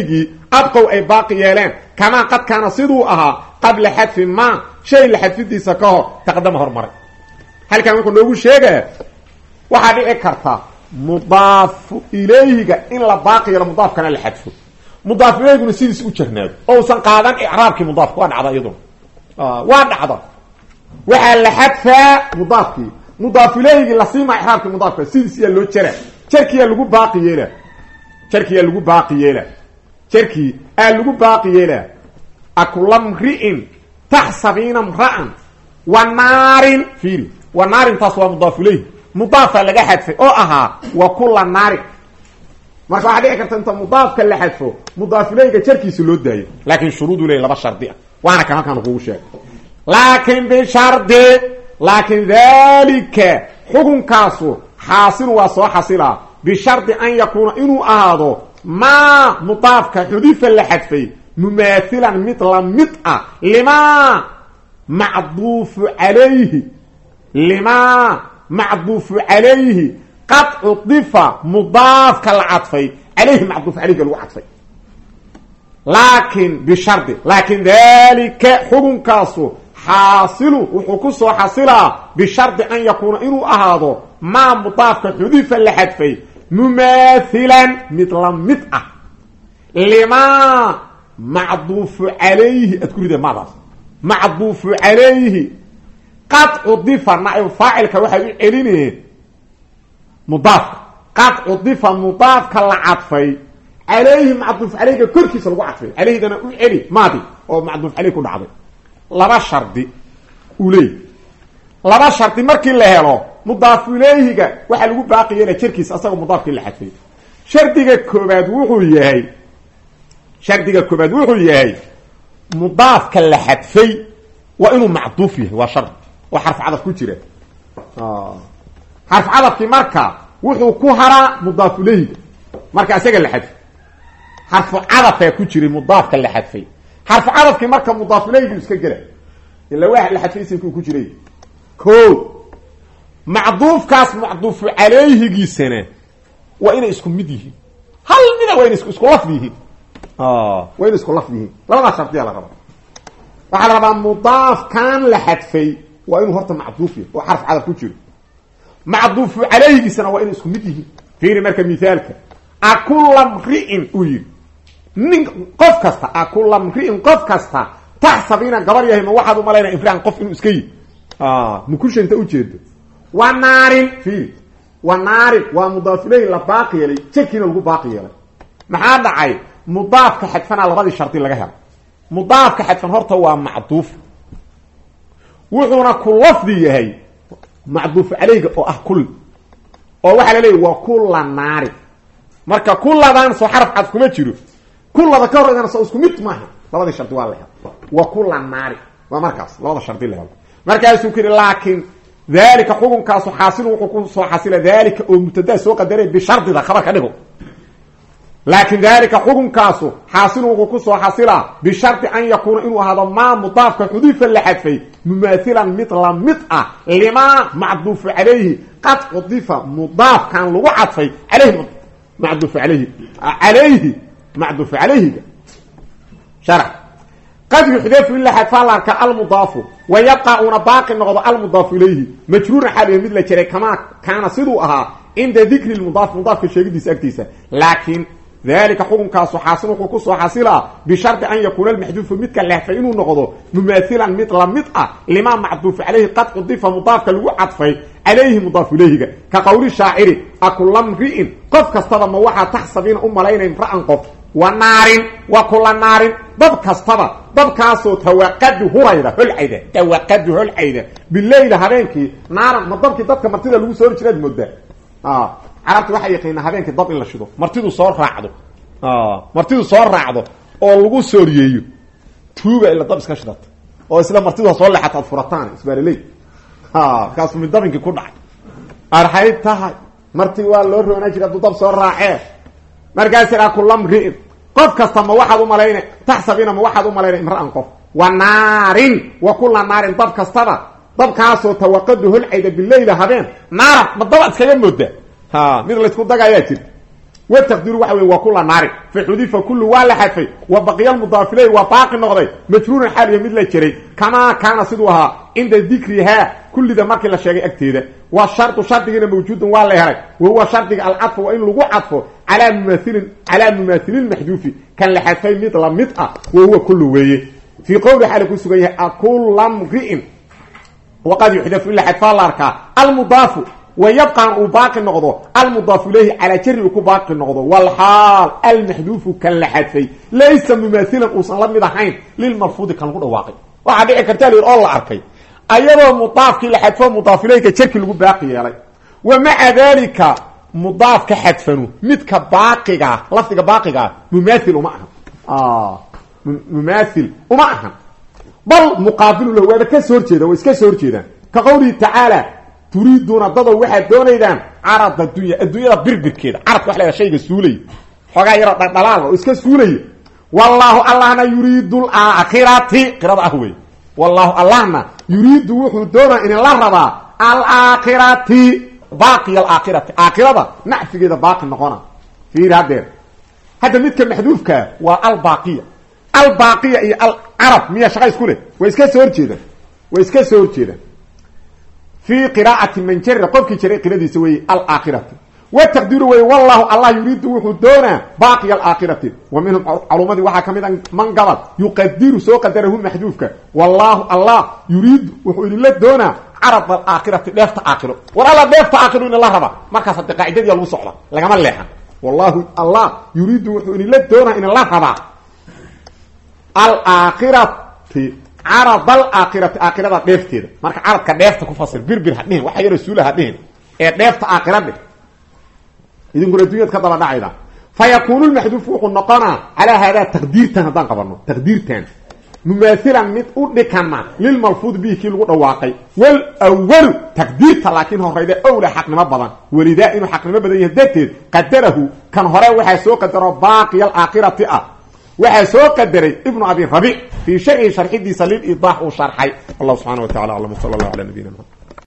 abqow ay baaqi yeeleen kamaa qad kaana siduu ahaa qabla xadfi maa shay la xadfidiisa ka hor taqdama hormaray halkan wuxuu noogu sheegaa waxaa dhici karta mudaafu ilayhiga in la baaqi yeelo mudaafkana la xadfo mudaaf ilayhiguna sidiis u jarnaado oo usan qaadan icraabkii mudaafka waa dhacda iyaduna waa dhacda waxaa la xadfaa mudaafkii mudaaf ilayhigii la siimaa icraabkii mudaafka sidiis yaa loo jara jarkiyaa lagu baaqi yeela jarkiyaa lagu baaqi yeela jarkii aa lagu baaqi yeela akulamri'in taxsabiina mra'an wa naarin fiiri wa naarin taas waa mudaaf ilayhi mudaafa laga xadfay oo ahaa wa kula naarin marka waxaa dhici karta inta mudaafka la xadfo mudaaf ilayhiga jarkiisa loo daayo laakiin shuruudu leeyahy laba shardi ah waana kan halkaan kugu sheegay laakiin bishardi laakiin daalika xukunkaasu xaasil waa soo xasilaa bishardi an yakuuna inuu ahaado maa mudaafka xudifa la xadfay mumaathilan mid la mid ah limaa macduufu calayhi limaa macduufu calayhi qad cudifa mudaafka la cadfay calayhi macduuf calayhiga lagu cadfay laakiin bishardi laakiin daalika xukunkaasu xaasilu wuxuu ku soo xasilaa bishardi an yakuuna inuu ahaado maa mudaafka xudifa la xadfay mumaathilan mid la mid ah limaa macduufu calayhi aad ku rida maadaas macduufu calayhi qad cudifa naib faacilka waxaad u celineen mudaafka qad cudifa mudaafka la cadfay calayhi macduuf calayhiga korkiisa lagu cadfay calayhigana u celi maadi oo macduuf calayhi ku dhacday laba shardi uu leey laba shardi markii la helo mudaaf ilayhiga waxaa lagu baaqi yeela jirkiisa asagoo mudaafkii la xadfay shardiga koobaad wuxuu yahay mudaafka la xadfay waa inuu macduuf yahay waa shard oo xarf cadaf ku jira xarf cadafkii marka wuxuu ku haraa mudaaf ilayhiga marka asaga la xadfay xarfu cadafaa ku jiray mudaafka la xadfay xarfu cadafkii marka mudaaf ilayhigu iska gela ila wax la xadfay isimkuu ku jiray ko macduufkaas macduufu calayhigiisana waa inay isku mid yihiin hal mida waa inay isku lafdi yihiin waa inay isku lafdi yihiin labadaas shardiyaa la rabaa waxaa la rabaa mudaafkan la xadfay waa inuu horta macduuf yahay oo xarf cadaf ku jiro macduufu calayhigiisana waa inay isku mid yihiin fiiri marka mithaalka akula mri'in uu yidhi nin qof kasta akula mri'in qof kasta taxsabiina gabar yahay ma waxaad u malaynaa imraan qof inuu iska yihi mukusha inta ujeedo waa naarin fiiri waa naarin waa mudaaf ilayhi la baaqi yeelay jarkiina lagu baaqi yeelay maxaa dhacay mudaafka xadfanaa labadii shardi laga helay mudaafka xadfan horta waa macduuf wuxuuna ku lafdi yahay macduuf calayhiga oo ah kul oo waxaa la leeyahy waa kula naari marka kuladan soo xaraf cad kuma jiro kulada ka horreydana soo isku mid maaha labadii shardi waa la helo waa kula naari waa markaas labada shardi la helo markaasuu ku yidhi laakiin dalika xukunkaasu xaasilu wuxuu ku soo xasila dalika oo mubtadaa soo qadaray bishardida khabar ka dhigo laakiin dalika xukunkaasu xaasilu wuxuu ku soo xasilaa bishardi an yakuuna inuu ahaado maa mudaafka xudifa la xadfay mumaathilan mid la mid ah limaa macduufu calayhi qad cudifa mudaafkan lagu cadfay calayhi macduufu calayhi macduufu calayhiga sharax qad yuxdafu ila xadfa la arka almudaafu wa yabqa una baaqi noqdo almudaafu ilayhi majruuran xaaliya mid la jiray kamaa kaana siduu ahaa cinda dikri lmudaaf mudaafka sheegidiisa agtiisa laakiin dalika xukunkaasu xaasil wuxuu ku soo xasilaa bishardi an yakuuna almaxduufu midka lehfay inuu noqdo mumaathilan mid la mid ah limaa macduufu calayhi qad cudifa mudaafka lagu cadfay calayhi mudaafu ilayhiga ka qowli shaaciri akulamri'in qof kastaba ma waxaa taxsabiina u malaynay imra'an qof wa naarin wa kula naarin dab kastaba dabkaasoo tawaqadu hurayda holcayda tawaqadu holcayda bileyla habeenkii naaran ma dabkii dadka martida lagu soori jiraad moodaa carabta waxay yaqiinaa habeenkii dab in la shido martidu soo raacdo oo lagu sooriyeeyo tuuga ila dab iska shidata oo isla martidu soo leexata ad furataan isbaaley kaasuu mid dabinkii ku dhacay arxay tahay marti waa loo roonaa jira hadduu dab soo raacee markaas iraa kulamri'in qof kasta ma waxaad u malayna taxsabiina ma waxaad u malayna imra'an qof wa naarin wa kula naarin dab kastaba dabkaasoo tawaqadu holcayda bileyla habeen naara ma daba iskaga mooda mid laysku dagayaa jirta والتقدير وحوي وكل نار فحذف كل ولا حذف وبقي المضاف اليه وباقي نقضي مجرور حال مثل جري كما كان سدوها عند ذكرها كل ذا markii la sheegay agteeda waa shartu shartiga mawjuud waa la helay وهو شرط العطف وان lagu cadfo على مماثل المحذوف كان la xadfay mid la mid ah وهو كل weeye في قول حال ku sugan yahay aqul lam ri'in وقد يحذف الا حذف الاركا المضاف ويبقى باقي النقض المضاف اليه على جر وكباقي النقض والحال المحذوف كان لحذفي ليس مماثلا اصلا مدحين للمرفوض كان لو دواقي waxa dhici kartaa in oo la arkay ayadoo mudaafki la xadfo mudaaf ilayka jirki lagu baaqi yeelay ومع ذلك مضاف ka xadfanu midka baaqiga lafdiga baaqiga mumaathil uma aha mumaathil uma aha bal muqaabil lahu wada ka soo jeeda way iska soo jeedaan ka qowli ta'ala turiduna dad waxa doonaydan arad adduunyada birbirkeeda arad wax la shayga suulay xogaa yar dhalaal oo iska suulay wallahu allahna yuridu al-akhirati qirada ahway wallahu allahna yuridu wuxuu doonaa in la raba al-akhirati baaqi al-akhirati akhirada nafsigeeda baaqi noqona fiiradeer hada midka maxduufka waa al-baqiya iyo al-arab miya shaqay isku leh way iska soo horjeedaan في قراءة من جر قفك جري قراءة سوي الآخرة والتقدير وي والله الله يريد وحدونا باقي الآخرة ومنهم علومات وحا كميدا من قبل يقدر سو قدره محذوفك والله الله يريد وحدونا عرض الآخرة ليفت آخره ولا ليفت آخره إن الله ربا مركز القاعدة دي الوصعة لكما الليحة والله الله يريد وحدونا إن الله ربا الآخرة عرض الآخرة آخرة ديفتيد marka aradka deefta ku fasir birbir hadeen waxa yar rasuul hadeen ee deefta aakhirada idin gura dunyada ka daba dhacayda fayakunu almahdhuf qunqana ala hada taqdirtan hadan qabarno taqdirtan mumathilan mid u dhikama lil malfud bihi ki lagu dhawaaqay wal awwal taqdirta laakin horeyda awla xaqnimo badan walida inuu xaqnimo badan yahay dadteed qadarahu kan hore waxa soo qadaro baaqi al-aakhirati waxa soo qadaray ibn abi rabi fi sharhi sharxi salil idah wa sharhi Allah subhanahu wa ta'ala sallallahu ala nabiyina